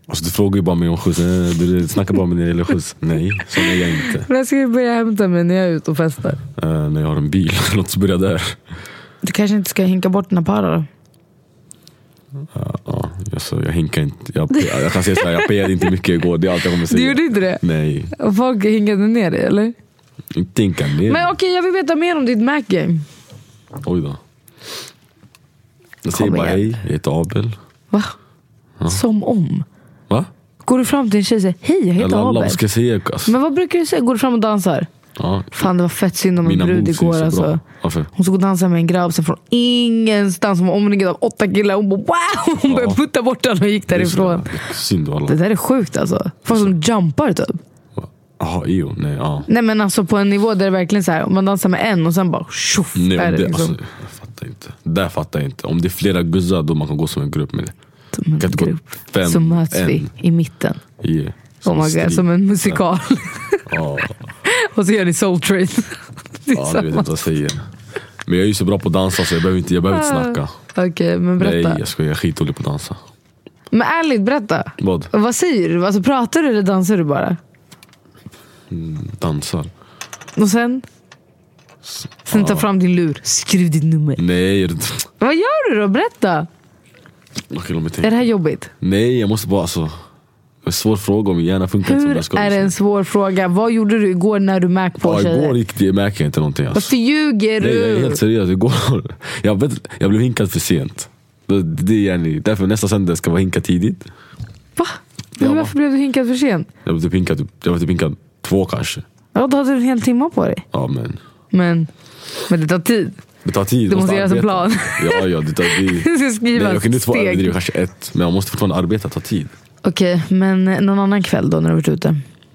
Alltså du frågar ju bara mig om skjuts. Du snackar bara med när det gäller skjuts. Nej, så är jag inte. Men jag ska ju börja hämta mig när jag är ute och festar. När jag har en bil. Låt oss börja där. Du kanske inte ska hinka bort dina para då? Ja, jag hinkar inte. Jag kan säga såhär, jag pejade inte mycket igår. Det är allt jag kommer säga. Du gjorde inte det? Nej. Och folk hinkade ner dig, eller? Inte hinka ner. Men okej, jag vill veta mer om ditt Mac-game. Oj då. Jag säger bara hej, jag heter Abel. Va? Ja. Som om? Va? Går du fram till en tjej och säger hej, jag heter Abel? Vad ska jag säga? Men vad brukar du säga? Går du fram och dansar? Ja. Fan, det var fett synd om en brud igår alltså. Hon såg och dansade med en grabb sen från ingenstans. Hon var omringad av 8 killar. Hon bara wow! Hon började putta bort den och gick därifrån. Synd alla. Det där är sjukt alltså. Folk som jumpar typ. Jaha, nej, ja. Nej men alltså på en nivå där det verkligen så här, om man dansar med en och sen bara tjoff. Nej, är det liksom. liksom. Alltså, jag fattar inte. Där fattar jag inte. Om det är flera guzzar då man kan gå som en grupp med det. Som en grupp. Så möts vi i mitten. Yeah. Som en musikal. Och så gör ni Soul Train. Ja, jag vet inte vad jag säger. Men jag är ju så bra på att dansa så jag behöver inte snacka. Okej, men berätta. Nej, jag är skitdålig på att dansa. Men ärligt, berätta. Vad säger du? Alltså, pratar du eller dansar du bara? Dansar. Och sen? Sen ta fram din lur. Skriv ditt nummer. Nej. Vad gör du då? Berätta. Okay, är det här jobbigt? Nej, jag måste bara alltså. En svår fråga om hjärnan funkar inte som det ska. Är det en svår fråga? Vad gjorde du igår när du Mac på tjejer? Igår gick det Mac inte någonting. Alltså. Varför ljuger du? Nej, jag är helt seriös. Igår, jag blev hinkad för sent. Det är därför nästa söndag ska vara hinkad tidigt. Va? Men varför blev du hinkad för sent? Jag var typ hinkad 2 kanske. Ja, då hade du en hel timme på dig. Ja, men det tar tid. Det tar tid. Du måste göra en plan. Ja, det tar tid. Du ska skriva nej, jag kan inte steg. Överdriva kanske 1. Men jag måste fortfarande arbeta, ta tid. Okej, men någon annan kväll då när du varit ute?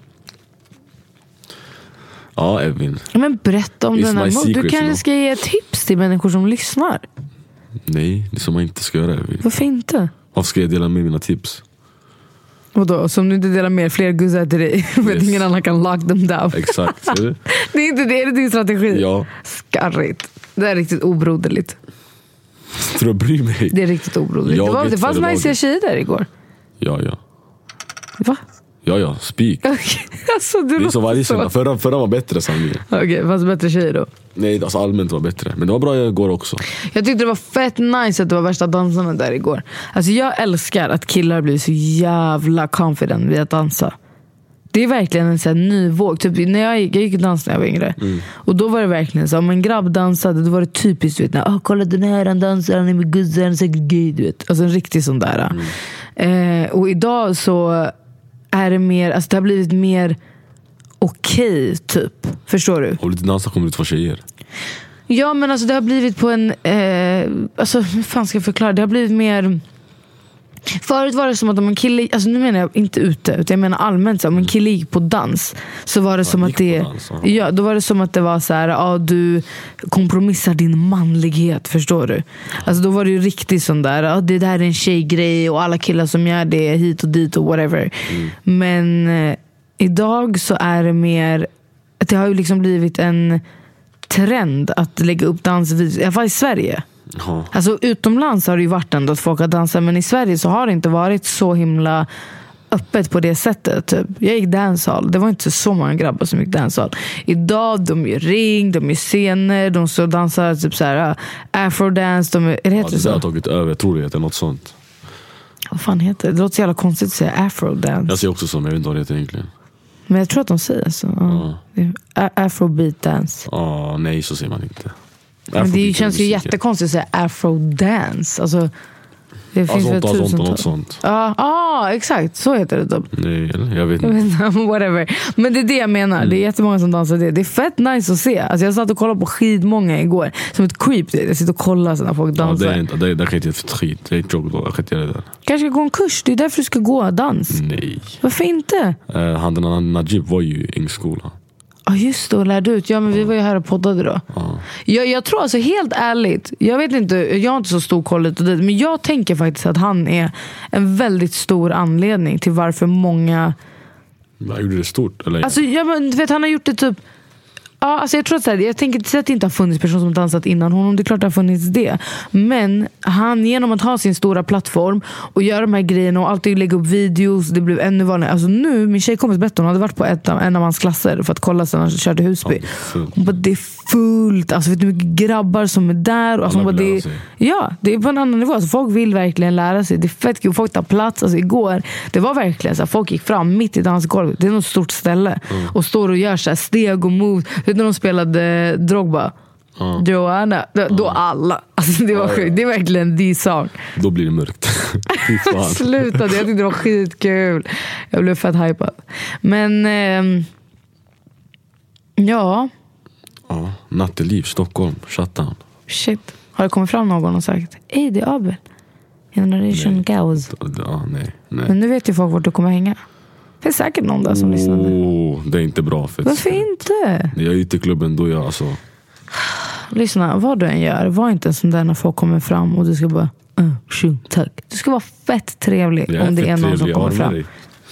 Ja, Evin. Men berätta om den här. Du kanske ska ge tips till människor som lyssnar. Nej, det är som man inte ska göra, Evin. Varför inte? Varför ska jag dela med mina tips? Vadå? Som du inte delar med fler guzzar till dig för att ingen annan kan lock them down. Exakt. Det är inte det, är din strategi. Ja. Skarrigt. Det är riktigt obroderligt. Tror du bryr mig? Det är riktigt obroderligt. Det fanns nice tjejer där igår. Ja. Va? Ja, speak. Okay. Alltså, det är så varje söndag. Förra var bättre sanningen. Okej, fanns bättre tjejer då? Nej, alltså allmänt var bättre. Men det var bra igår också. Jag tyckte det var fett nice att det var värsta dansarna där igår. Alltså jag älskar att killar blir så jävla confident vid att dansa. Det är verkligen en sån här ny våg. Typ när jag gick dans när jag var yngre. Och då var det verkligen så. Om en grabb dansade, då var det typiskt, du vet. Kolla den här, han dansar, han är med guzzar, han är säkert gay, du vet. Alltså en riktig sån där. Och idag så är det mer, alltså det har blivit mer okej, typ. Förstår du? Och lite dansa kommer ut 2 tjejer. Ja, men alltså det har blivit på en alltså hur fan ska jag förklara? Det har blivit mer. Förut var det som att om en kille, alltså nu menar jag inte ute, utan jag menar allmänt så om en kille gick på dans så var det som att det då var det som att det var så här, du kompromissar din manlighet, förstår du? Alltså då var det ju riktigt sån där, det där är en tjejgrej och alla killar som gör det hit och dit och whatever. Men idag så är det mer att det har ju liksom blivit en trend att lägga upp dansvideos, i alla fall i Sverige. Alltså utomlands har det ju varit ändå att folk har dansat, men i Sverige så har det inte varit så himla öppet på det sättet. Typ. Jag gick dancehall, det var inte så många grabbar som gick dancehall. Idag, de gör ring, de gör scener, de så dansar typ så här afrodance, är det heter det så? har tagit över, jag tror det heter något sånt. Vad fan heter det? Det låter så jävla konstigt att säga afrodance. Jag säger också så, men jag vet inte vad det heter egentligen. Men jag tror att de säger så. Afrobeat dance. Nej, så säger man inte. Men det känns ju jättekonstigt att säga afrodance. Alltså, det finns väl tusentals. Ja, exakt. Så heter det typ. Nej, jag vet inte. Whatever. Men det är det jag menar. Det är jättemånga som dansar det. Det är fett nice att se. Alltså, jag satt och kollade på skitmånga igår. Som ett creep. Jag sitter och kollar när folk dansar. Det kan inte för skit. Det är inte jobb då. Jag kan inte göra det där. Kanske gå en kurs. Det är därför du ska gå dans. Nej. Varför inte? Han Najib var ju i Ängskola. Ja just det, och lärde ut. Ja, men vi var ju här och poddade då. Jag tror alltså helt ärligt, jag vet inte, jag har inte så stor koll ut och dit, men jag tänker faktiskt att han är en väldigt stor anledning till varför många. Han gjorde det stort eller? Alltså men, du vet, han har gjort det typ. Ja, alltså jag tror att jag tänker att det inte har funnits personer som dansat innan honom. Det är klart det har funnits det. Men han, genom att ha sin stora plattform och göra de här grejerna och alltid lägga upp videos, det blev ännu vanligare. Alltså nu, min tjejkompis berättade, hon hade varit på en av hans klasser för att kolla sen han körde Husby. Hon bara, det är fullt. Alltså vet du hur mycket grabbar som är där? Alltså, hon bara, det är på en annan nivå. Alltså, folk vill verkligen lära sig. Det är fett kul. Folk tar plats. Alltså igår, det var verkligen så här, folk gick fram mitt i dansgolvet. Det är något stort ställe. Och står och gör så här steg och move. Vet du när de spelade Drogba? Joanna. Då alla. Alltså det var sjukt. Det är verkligen de sak. Då blir det mörkt. Slutade. Jag tyckte det var skitkul. Jag blev fett hypad. Men ja, Natteliv, Stockholm, shutdown. Shit. Har det kommit fram någon och sagt det är Abel, Generation Gauss? Nej. Men nu vet ju folk vart du kommer hänga. Det är säkert någon där som lyssnade. Det är inte bra. Varför inte? När jag är ute i klubben då jag alltså... Lyssna, vad du än gör, var inte en sån där när folk kommer fram och du ska bara tack. Du ska vara fett trevlig om det är någon som kommer fram.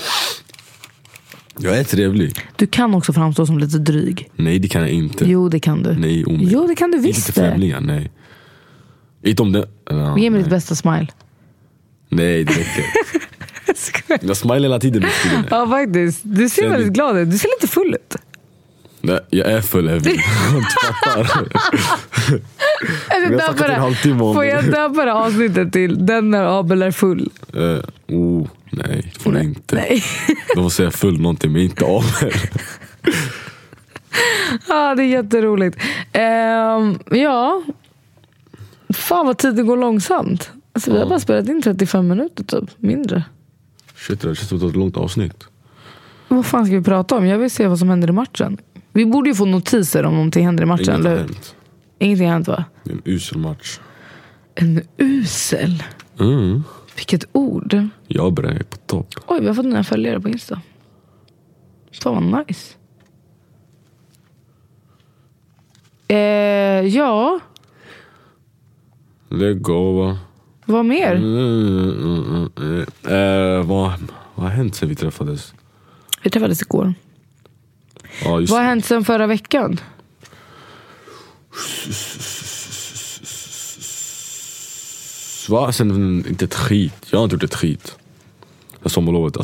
Jag är trevlig. Du kan också framstå som lite dryg. Nej, det kan jag inte. Jo, det kan du. Nej, jo, det kan du visst. Inte främlingar, nej. Inte om det... Ge mig ditt bästa smile. Nej, det räcker. Jag smilar hela tiden. Ja, faktiskt. Du ser väldigt glad ut. Du ser lite full ut. Nej, jag är full, Evin. Får jag döpa det avsnittet till den när Abel är full? Nej, får jag inte. Nej. De får säga full någonting, men inte Abel. Det är jätteroligt. Ja. Fan vad tiden går långsamt. Alltså, vi har bara spelat in 35 minuter typ. Mindre. Shit, det känns som ett långt avsnitt. Vad fan ska vi prata om? Jag vill se vad som händer i matchen. Vi borde ju få notiser om någonting händer i matchen. Ingenting har hänt, va? Det är en usel match. En usel? Vilket ord. Jag är på topp. Oj, vi har fått nya följare på Insta. Fan vad nice. Ja. Lägg av, va? Vad mer? Vad har hänt sen vi träffades? Vi träffades igår. Ja, vad har hänt sen förra veckan? Sen inte ett skit. Jag har inte gjort ett skit. Det sommarlovet,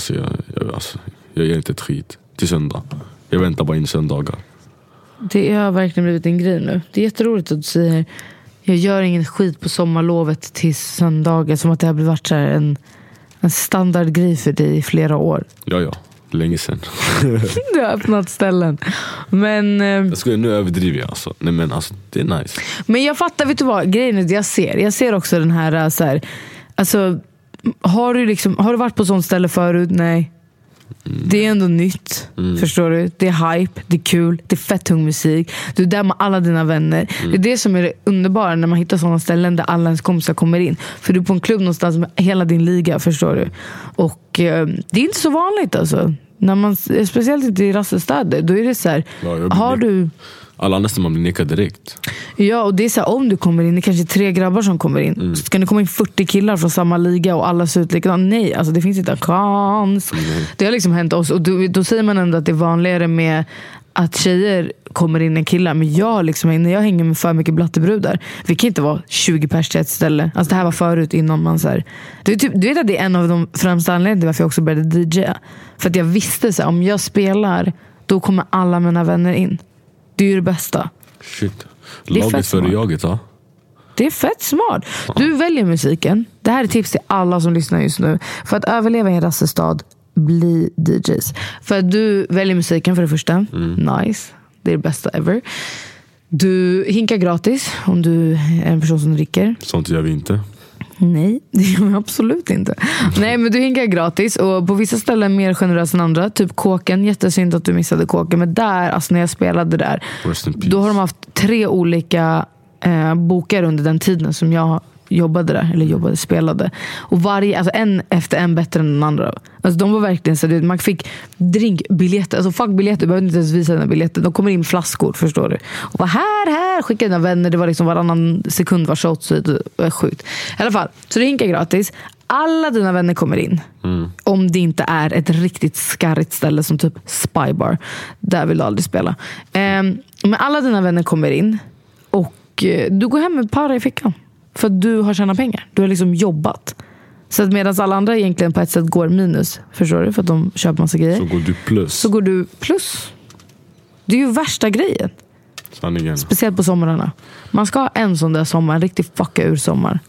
jag ger inte ett skit. Till söndag. Jag väntar bara in söndagar. Det har verkligen blivit en grej nu. Det är jätteroligt att du säger jag gör ingen skit på sommarlovet till söndagar. Som att det har varit så här en standardgrej för dig i flera år. Ja. Länge sedan. Du har öppnat ställen. Men jag skulle nu överdriva alltså. Nej, men alltså det är nice. Men jag fattar, vet du vad, grejen är jag ser också den här så här, alltså har du varit på sånt ställe förut? Nej. Det är ändå nytt. Förstår du? Det är hype, det är kul, det är fett tung musik. Du är där med alla dina vänner. Det är det som är det underbara när man hittar sådana ställen där alla ens kompisar kommer in. För du är på en klubb någonstans med hela din liga, förstår du? Och det är inte så vanligt alltså. När man, speciellt inte i rassestäder, då är det så här, har du... Alla nästan man blir nekad direkt. Ja, och det är så här, om du kommer in, det är kanske 3 grabbar som kommer in. Ska det komma in 40 killar från samma liga och alla ser ut likadant? Nej, alltså det finns inte en chans. Det har liksom hänt oss. Och då säger man ändå att det är vanligare med att tjejer kommer in en killar. Men jag liksom, när jag hänger med för mycket blattebrudar, vi kan inte vara 20 pers till ett ställe. Alltså det här var förut innan man så här, du vet att det är en av de främsta anledningarna varför jag också började DJa. För att jag visste så här, om jag spelar, då kommer alla mina vänner in. Det är ju det bästa. Shit. Laget före jaget, va? Det är fett smart. Du väljer musiken. Det här är tips till alla som lyssnar just nu. För att överleva i en rassestad, bli DJs. För att du väljer musiken för det första. Nice. Det är det bästa ever. Du hinkar gratis om du är en person som dricker. Sånt gör vi inte. Nej, det gör vi absolut inte. Nej, men du hinkar gratis. Och på vissa ställen mer generös än andra. Typ Kåken, jättesynd att du missade Kåken. Men där, alltså när jag spelade där, då har de haft 3 olika bokar under den tiden som jag jobbade där, eller spelade. Och alltså en efter en bättre än den andra. Alltså de var verkligen så att man fick drinkbiljetter, alltså fuck biljetter, du behöver inte ens visa dina biljetter. De kommer in flaskor, förstår du. Och bara här, skicka dina vänner, det var liksom varannan sekund var shot, så det var sjukt. I alla fall, så du hinkar gratis. Alla dina vänner kommer in. Om det inte är ett riktigt skarrigt ställe som typ Spybar. Där vill du aldrig spela. Men alla dina vänner kommer in och du går hem med para i fickan. För att du har tjänat pengar. Du har liksom jobbat. Så att medan alla andra egentligen på ett sätt går minus. Förstår du? För att de köper massa grejer. Så går du plus. Det är ju värsta grejen. Sanningen. Speciellt på sommarna. Man ska ha en sån där sommar. En riktigt fucka ur sommar.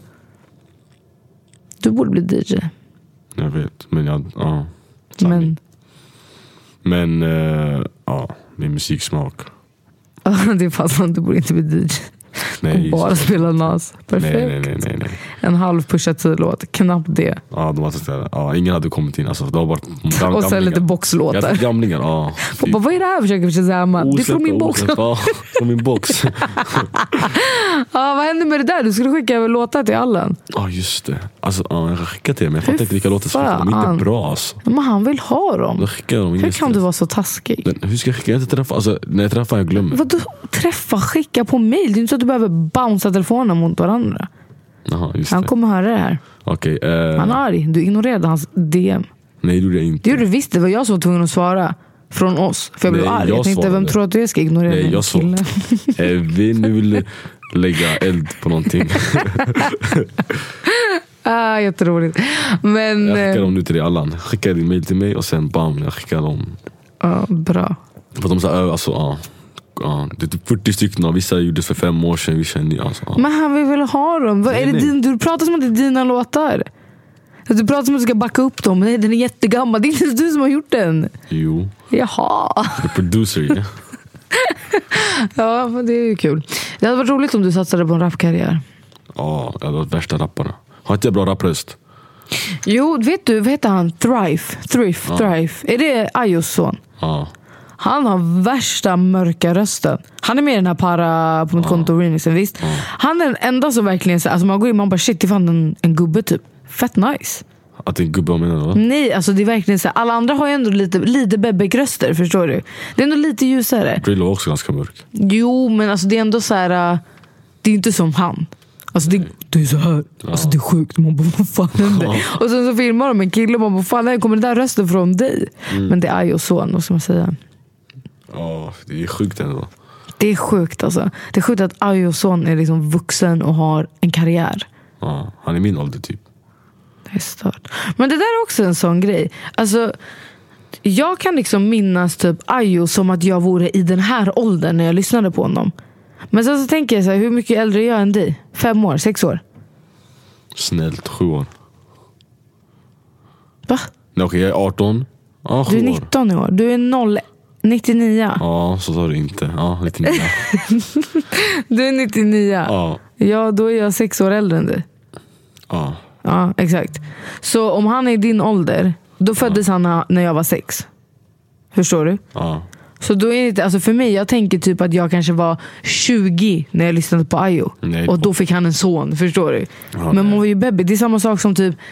Du borde bli DJ. Jag vet. Men ja. Men min musiksmak. det är fast att du borde inte bli DJ. Nej, och bara spela nas. Perfekt. Nej. En halv pushat-låt. Knappt det. Ja, de har ingen hade kommit in. Alltså, det har varit och sen lite boxlåtar. Gamlingar, ja. Vad är det här försöker säga? Det är från min box. Från min box. Vad hände med det där? Du skulle skicka låtar till Allan. Just det. Alltså, jag skickade till mig. Jag fattar inte vilka låtar som de är inte bra. Alltså. Men han vill ha dem. Hur kan du vara så taskig? Hur ska jag skicka? Jag inte träffa. Alltså, när jag träffar jag glömmer. Vad du träffa? Skicka på mail. Det är inte så att du behöver bouncea telefonen mot varandra. Aha, han kommer höra det här. Okay, han är arg. Du ignorerade hans DM. Nej, det gjorde jag inte. Det gjorde du visst. Det var jag som var tvungen att svara från oss. För jag blev arg. Jag tänkte, vem tror att du ska ignorera mig? Jag sa vi nu vill lägga eld på någonting. Jätteroligt. Men jag skickar dem nu till dig, Allan. Skicka din mail till mig och sen bam, jag skickar dem. Bra. För de sa det är typ 40 stycken av vissa gjordes för 5 år sedan. Vi känner, alltså, Men han vill väl ha dem? Du pratar som att det är dina låtar. Du pratar som att du ska backa upp dem. Nej, den är jättegammal. Det är inte du som har gjort den. Jo. Jaha. The producer, ja. Ja, men det är ju kul. Det hade varit roligt om du satsade på en rapkarriär. Ja, jag hade varit värsta rapparna. Har inte jag bra rappröst? Jo, vet du, vad heter han? Thrife. Är det Ayos son? Ja. Han har värsta mörka rösten. Han är med i den här para på mitt konto remixen, visst? Han är den enda som verkligen, alltså man går in och man bara shit, det fann en gubbe typ. Fett nice. Att det är en gubbe menar du? Nej, alltså det är verkligen så här, alla andra har ju ändå lite bebek-röster, förstår du? Det är ändå lite ljusare. Drill var också ganska mörk. Jo, men alltså det är ändå så här, det är inte som han. Alltså det är så här. Alltså det är sjukt. Man bara, vad fan händer? Och sen så filmar de en kille och man bara, vad fan, kommer det där rösten från dig? Men det är ju son, vad ska man säga? Ja, det är sjukt ändå. Det är sjukt alltså. Det är sjukt att Ayos son är liksom vuxen och har en karriär. Ja, han är min ålder typ. Det är stört. Men det där är också en sån grej. Alltså, jag kan liksom minnas typ Ayo som att jag vore i den här åldern när jag lyssnade på honom. Men sen så tänker jag så här, hur mycket äldre är jag än dig? 5 år, 6 år? Snällt, 7 år. Va? Nej, okej, jag är 18. Ja, 7 du är 19 år. Du är 99. Ja, så sa du inte. Ja, 99. Du är 99. Ja. Ja, då är jag 6 år äldre än dig. Ja. Ja, exakt. Så om han är i din ålder, då föddes han när jag var 6. Förstår du? Ja. Så då är det inte, alltså för mig, jag tänker typ att jag kanske var 20 när jag lyssnade på Ayo. Nej, och då fick han en son, förstår du? Ja, men man var ju baby. Det är samma sak som typ,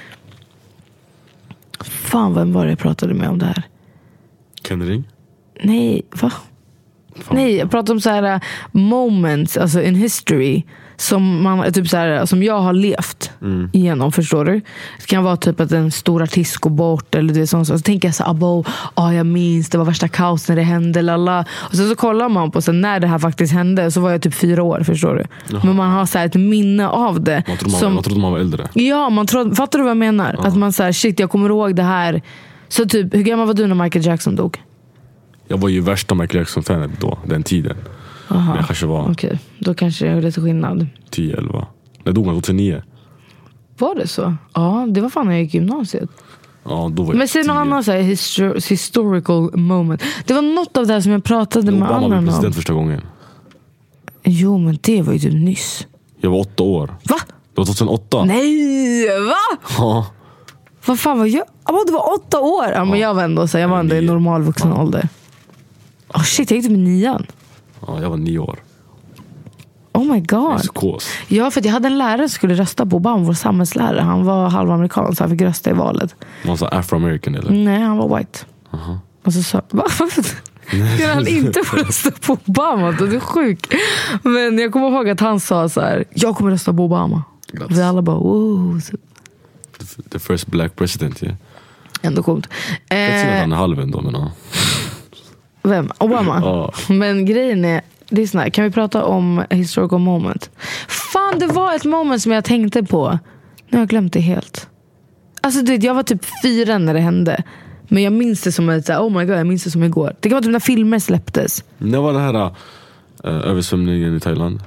fan, vem var det jag pratade med om det här? Kendring? Nej, va? Fan. Nej, jag pratar om så här moments, alltså in history, som man typ så här, som jag har levt igenom, förstår du? Det kan vara typ att en stor artist går bort eller det är sånt. Så tänker jag så här, jag minns, det var värsta kaos när det hände, lalla. Och så kollar man på så när det här faktiskt hände, så var jag typ 4 år, förstår du? Jaha. Men man har så här ett minne av det. Man trodde man var äldre. Ja, fattar du vad jag menar? Att man så här, shit, jag kommer ihåg det här. Så typ, hur gammal var du när Michael Jackson dog? Jag var ju värsta Michael Jackson-fan då, den tiden. Aha. Men jag kanske var... Okej, då kanske det är lite skillnad. 10-11. När dog han 2009? Var det så? Ja, det var fan när jag gick i gymnasiet. Ja, då var jag men sen någon annan så här, historical moment. Det var något av det här som jag pratade med Allan om. Obama blev president första gången. Jo, men det var ju typ nyss. Jag var 8 år. Va? Det var 2008. Nej, va? Ja. Vad fan var jag? Det var 8 år. Ja, men jag var ändå så jag var ändå i normal vuxen ålder. Shit, jag gick typ med 9. Ja, jag var 9 år. Oh my god. Ja, för jag hade en lärare som skulle rösta på Obama, vår samhällslärare. Han var halvamerikan, så han fick rösta i valet. Han var afroamerican eller? Nej, han var white. Och så sa kan han inte få rösta på Obama? Det är sjukt. Men jag kommer ihåg att han sa så här: jag kommer rösta på Obama. Vi alla bara, wow. The first black president, yeah. Ändå coolt. Jag tror att han är halv ändå, men ja. Vem? Obama? Ja. Men grejen är, lyssna, kan vi prata om historical moment? Fan, det var ett moment som jag tänkte på. Nu har jag glömt det helt. Alltså du vet, jag var typ 4 när det hände. Men jag minns det som ett, oh my god, jag minns det som igår. Det kan vara typ när filmer släpptes. Det var det här översvämningen i Thailand.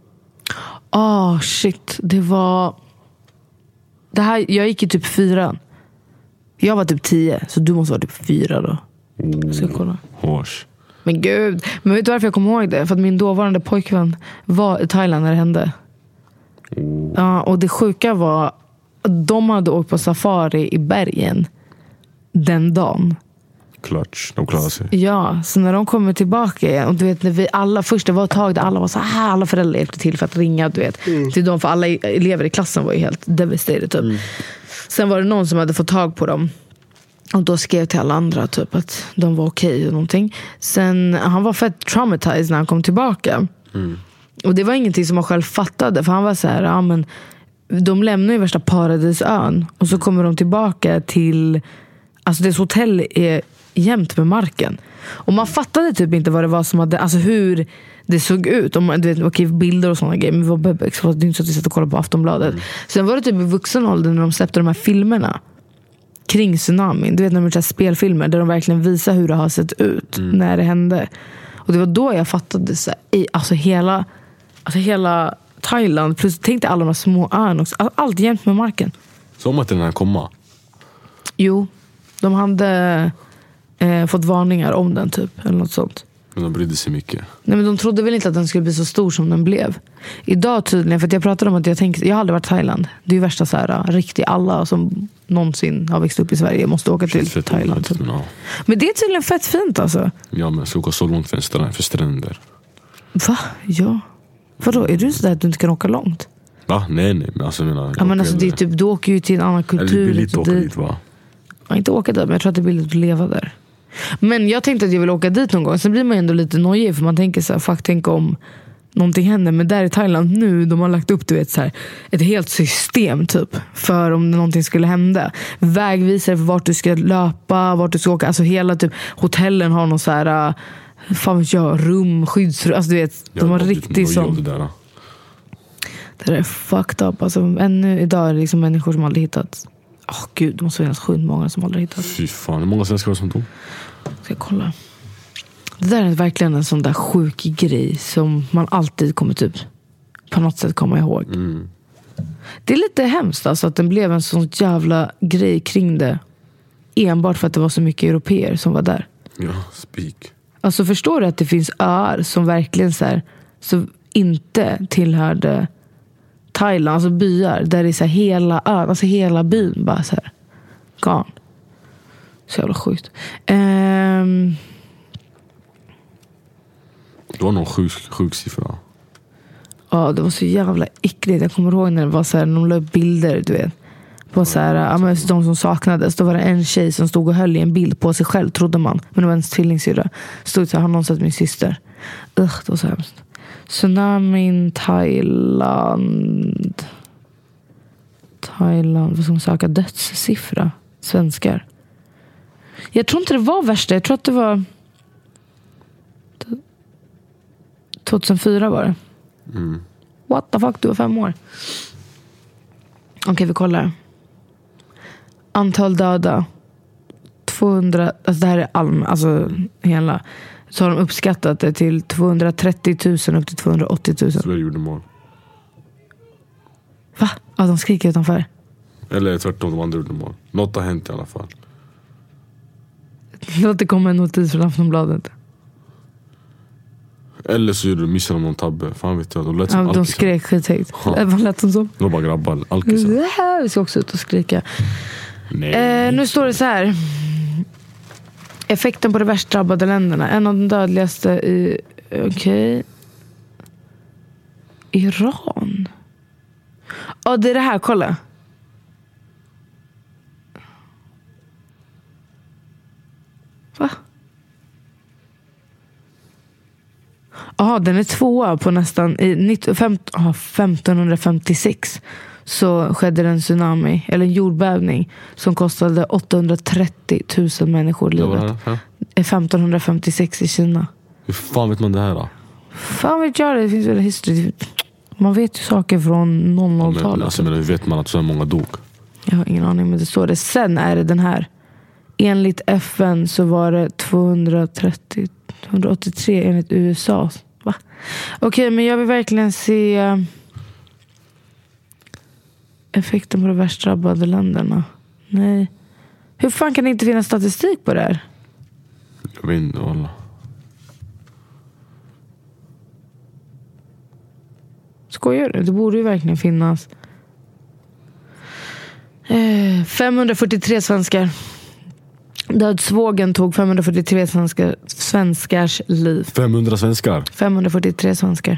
Shit, det var det här, jag gick i typ 4. Jag var typ 10, så du måste vara typ 4 då. Ska jag kolla. Hårs. Men gud, men vet du varför jag kommer ihåg det? För att min dåvarande pojkvän var i Thailand när det hände. Ja, och det sjuka var att de hade åkt på safari i bergen den dagen. Clutch, de klarade sig. Ja, så när de kommer tillbaka igen, och du vet, när vi alla, först det var ett tag där alla var så här, alla föräldrar hjälpte till för att ringa, du vet, till dem, för alla elever i klassen var ju helt devastated typ. Sen var det någon som hade fått tag på dem och då skrev till alla andra typ att de var okej och någonting. Sen, han var fett traumatized när han kom tillbaka. Och det var ingenting som han själv fattade, för han var så här, ja men de lämnar ju värsta paradisön och så kommer de tillbaka till, alltså det hotell är jämt med marken. Och man fattade typ inte vad det var som hade, alltså hur det såg ut. Om du vet, okej, bilder och sådana grejer, men vi var bebek, så det är inte så att vi satt och kollade på Aftonbladet. Sen var det typ i vuxen ålder när de släppte de här filmerna kring tsunamin. Du vet, när de gjorde spelfilmer där de verkligen visar hur det har sett ut när det hände. Och det var då jag fattade så här, alltså hela Thailand, plus tänkte alla de här små öarna också, allt jämt med marken. Som att den här komma. Jo, de hade fått varningar om den typ, eller något sånt. Men de brydde sig mycket. Nej, men de trodde väl inte att den skulle bli så stor som den blev. Idag tydligen, för att jag pratade om att jag har aldrig varit i Thailand. Det är ju värsta så här, riktigt alla som någonsin har växt upp i Sverige måste åka till Thailand. Typ. Men det är tydligen fett fint alltså. Ja, men jag ska åka så långt för stränder. Va? Ja. Vadå, är du så där att du inte kan åka långt? Va? Nej, men alltså jag menar... Ja, men alltså det är typ, du åker ju till en annan kultur. Eller billigt att åka dit, va? Ja, inte åka där, men jag tror att det är billigt att leva där. Men jag tänkte att jag vill åka dit någon gång. Sen blir man ändå lite nojig, för man tänker så här, fuck, tänk om någonting händer. Men där i Thailand nu, de har lagt upp, du vet, så här, ett helt system typ för om någonting skulle hända. Vägvisare för vart du ska löpa, vart du ska åka. Alltså hela typ, hotellen har någon så här, fan vet jag, rum, skyddsrum. Alltså du vet, de har riktigt sånt. Det där är fucked up. Alltså ännu idag är det liksom människor som aldrig hittats. Gud, det måste finnas sjukt många som aldrig hittats. Fy fan, hur många svenskar var som tog? Ska jag kolla. Det där är verkligen en sån där sjuk grej som man alltid kommer typ på något sätt komma ihåg. Det är lite hemskt alltså att den blev en sån jävla grej kring det. Enbart för att det var så mycket europeer som var där. Ja, speak. Alltså förstår du att det finns öar som verkligen så här, som inte tillhörde Thailand, alltså byar där det är så här hela ön, alltså hela byn bara så här gone. Så jävla sjukt. Det var någon sjuk siffra. Ja, det var så jävla äckligt. Jag kommer ihåg när det var så här, när de la upp bilder, du vet, på så här, de som saknades. Då var det en tjej som stod och höll i en bild på sig själv, trodde man, men det var en tvillingsyrra. Stod så här, har någon sett min syster? Det var så hemskt. Tsunamin, Thailand, vad ska man söka? Dödssiffra, svenskar. Jag tror inte det var värsta. Jag tror att det var 2004 var det. What the fuck, du var 5 år. Okej, vi kollar. Antal döda 200, alltså det här är alltså hela. Så har de uppskattat det till 230 000 upp till 280 000. Sverige gjorde mål. Va? Ja, de skriker utanför. Eller tvärtom, de andra gjorde mål. Något har hänt i alla fall. Låt det komma en notis från Aftonbladet. Eller så gjorde de missade någon tabbe. Fan vet jag, de lät som de skrek skithögt. Vad lät de som? De var bara grabbar, alkisar. Vi ska också ut och skrika. Nej. Nu står det så här. Effekten på de värst drabbade länderna. En av de dödligaste i... Okej. Iran. Ja, det är det här, kolla. Va? Ja, den är 2 på nästan... 1556 så skedde det en tsunami, eller en jordbävning, som kostade 830 000 människor livet. 1556 i Kina. Hur fan vet man det här då? Fan vet jag, det finns väl history. Man vet ju saker från 00-talet. Men hur vet man att så många dog? Jag har ingen aning, men det står det. Sen är det den här. Enligt FN så var det 183 enligt USA. Va? Okej, men jag vill verkligen se effekten på de värst drabbade länderna. Nej. Hur fan kan det inte finnas statistik på det här? Jag vet inte, alla. Skojar du? Det borde ju verkligen finnas. 543 svenskar. Dödsvågen tog 543 svenskars liv. 500 svenskar? 543 svenskar.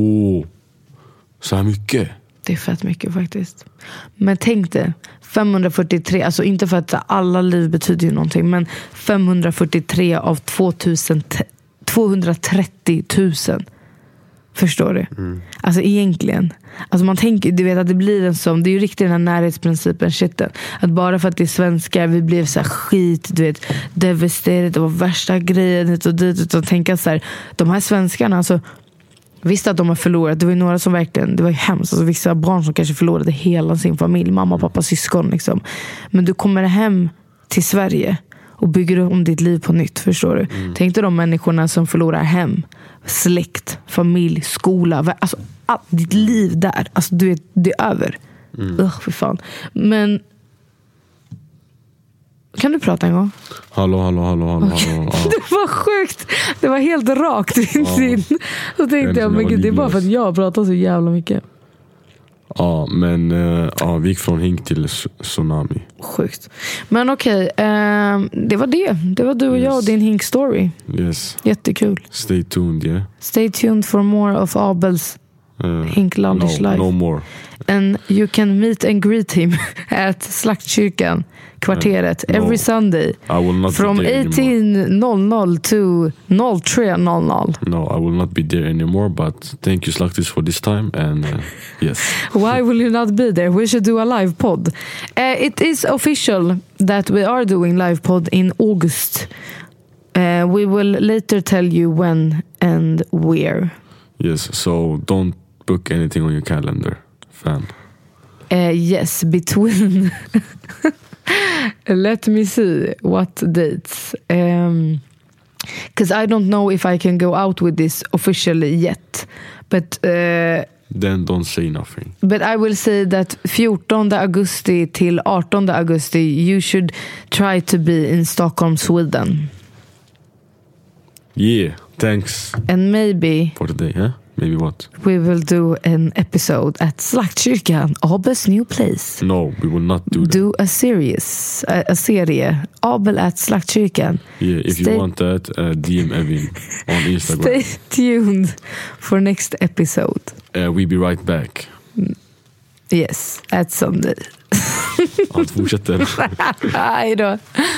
Så här mycket? Det är fett mycket faktiskt. Men tänk dig, 543, alltså inte för att alla liv betyder ju någonting, men 543 av 230 000. Förstår du? Alltså egentligen. Alltså man tänker, du vet att det blir en som, det är ju riktigt den här närhetsprincipen, shiten. Att bara för att det är svenskar, vi blev så här skit, du vet, devastated, det var värsta grejen hit och dit, utan tänka så här, de här svenskarna, alltså visst att de har förlorat, det var ju några som verkligen, det var ju hemskt, alltså vissa barn som kanske förlorade hela sin familj, mamma, pappa, syskon liksom. Men du kommer hem till Sverige och bygger om ditt liv på nytt, förstår du? Tänk dig de människorna som förlorar hem, släkt, familj, skola, alltså ditt liv där, alltså du vet, det är över. För fan. Men kan du prata en gång? Hallå. Det var sjukt. Det var helt rakt in. Då tänkte jag, men gud, det är bara för att jag pratar så jävla mycket. Ja, men vi gick från hink till tsunami. Sjukt. Men okej, det var det. Det var du och jag och din hink-story. Yes. Jättekul. Stay tuned, yeah. Stay tuned for more of Abels Hinklanders life. No more. And you can meet and greet him at Slaktkyrkan, kvarteret, every Sunday. I will not from 18:00 to 03:00. No, I will not be there anymore, but thank you Slaktis for this time, and yes. Why will you not be there? We should do a live pod. It is official that we are doing live pod in August. We will later tell you when and where. Yes, so don't book anything on your calendar, fan. Yes, between let me see what dates. Because I don't know if I can go out with this officially yet. But then don't say nothing. But I will say that 14 augusti till 18 augusti you should try to be in Stockholm, Sweden. Yeah, thanks. And maybe for today, huh? Maybe what? We will do an episode at Slaktkyrkan, Abels new place. No, we will not do that. Do a serie, Abel at Slaktkyrkan. Yeah, if you want that, DM Evin on Instagram. Stay tuned for next episode. We'll be right back. Yes, at Sunday. Allt fortsätter. Hej då.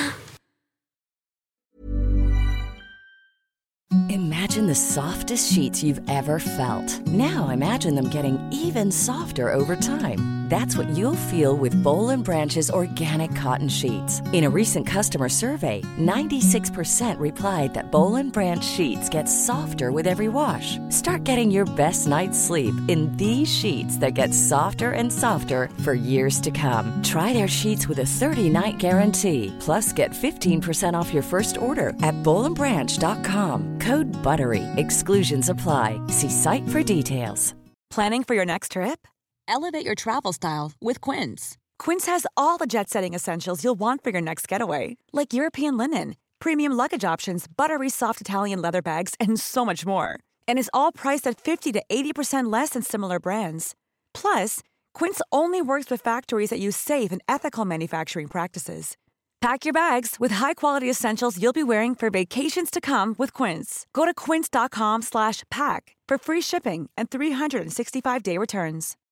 Imagine the softest sheets you've ever felt. Now imagine them getting even softer over time. That's what you'll feel with Boll & Branch's organic cotton sheets. In a recent customer survey, 96% replied that Boll & Branch sheets get softer with every wash. Start getting your best night's sleep in these sheets that get softer and softer for years to come. Try their sheets with a 30-night guarantee. Plus, get 15% off your first order at bollandbranch.com. Code BUTTERY. Exclusions apply. See site for details. Planning for your next trip? Elevate your travel style with Quince. Quince has all the jet-setting essentials you'll want for your next getaway, like European linen, premium luggage options, buttery soft Italian leather bags, and so much more. And is all priced at 50 to 80% less than similar brands. Plus, Quince only works with factories that use safe and ethical manufacturing practices. Pack your bags with high-quality essentials you'll be wearing for vacations to come with Quince. Go to quince.com/pack for free shipping and 365-day returns.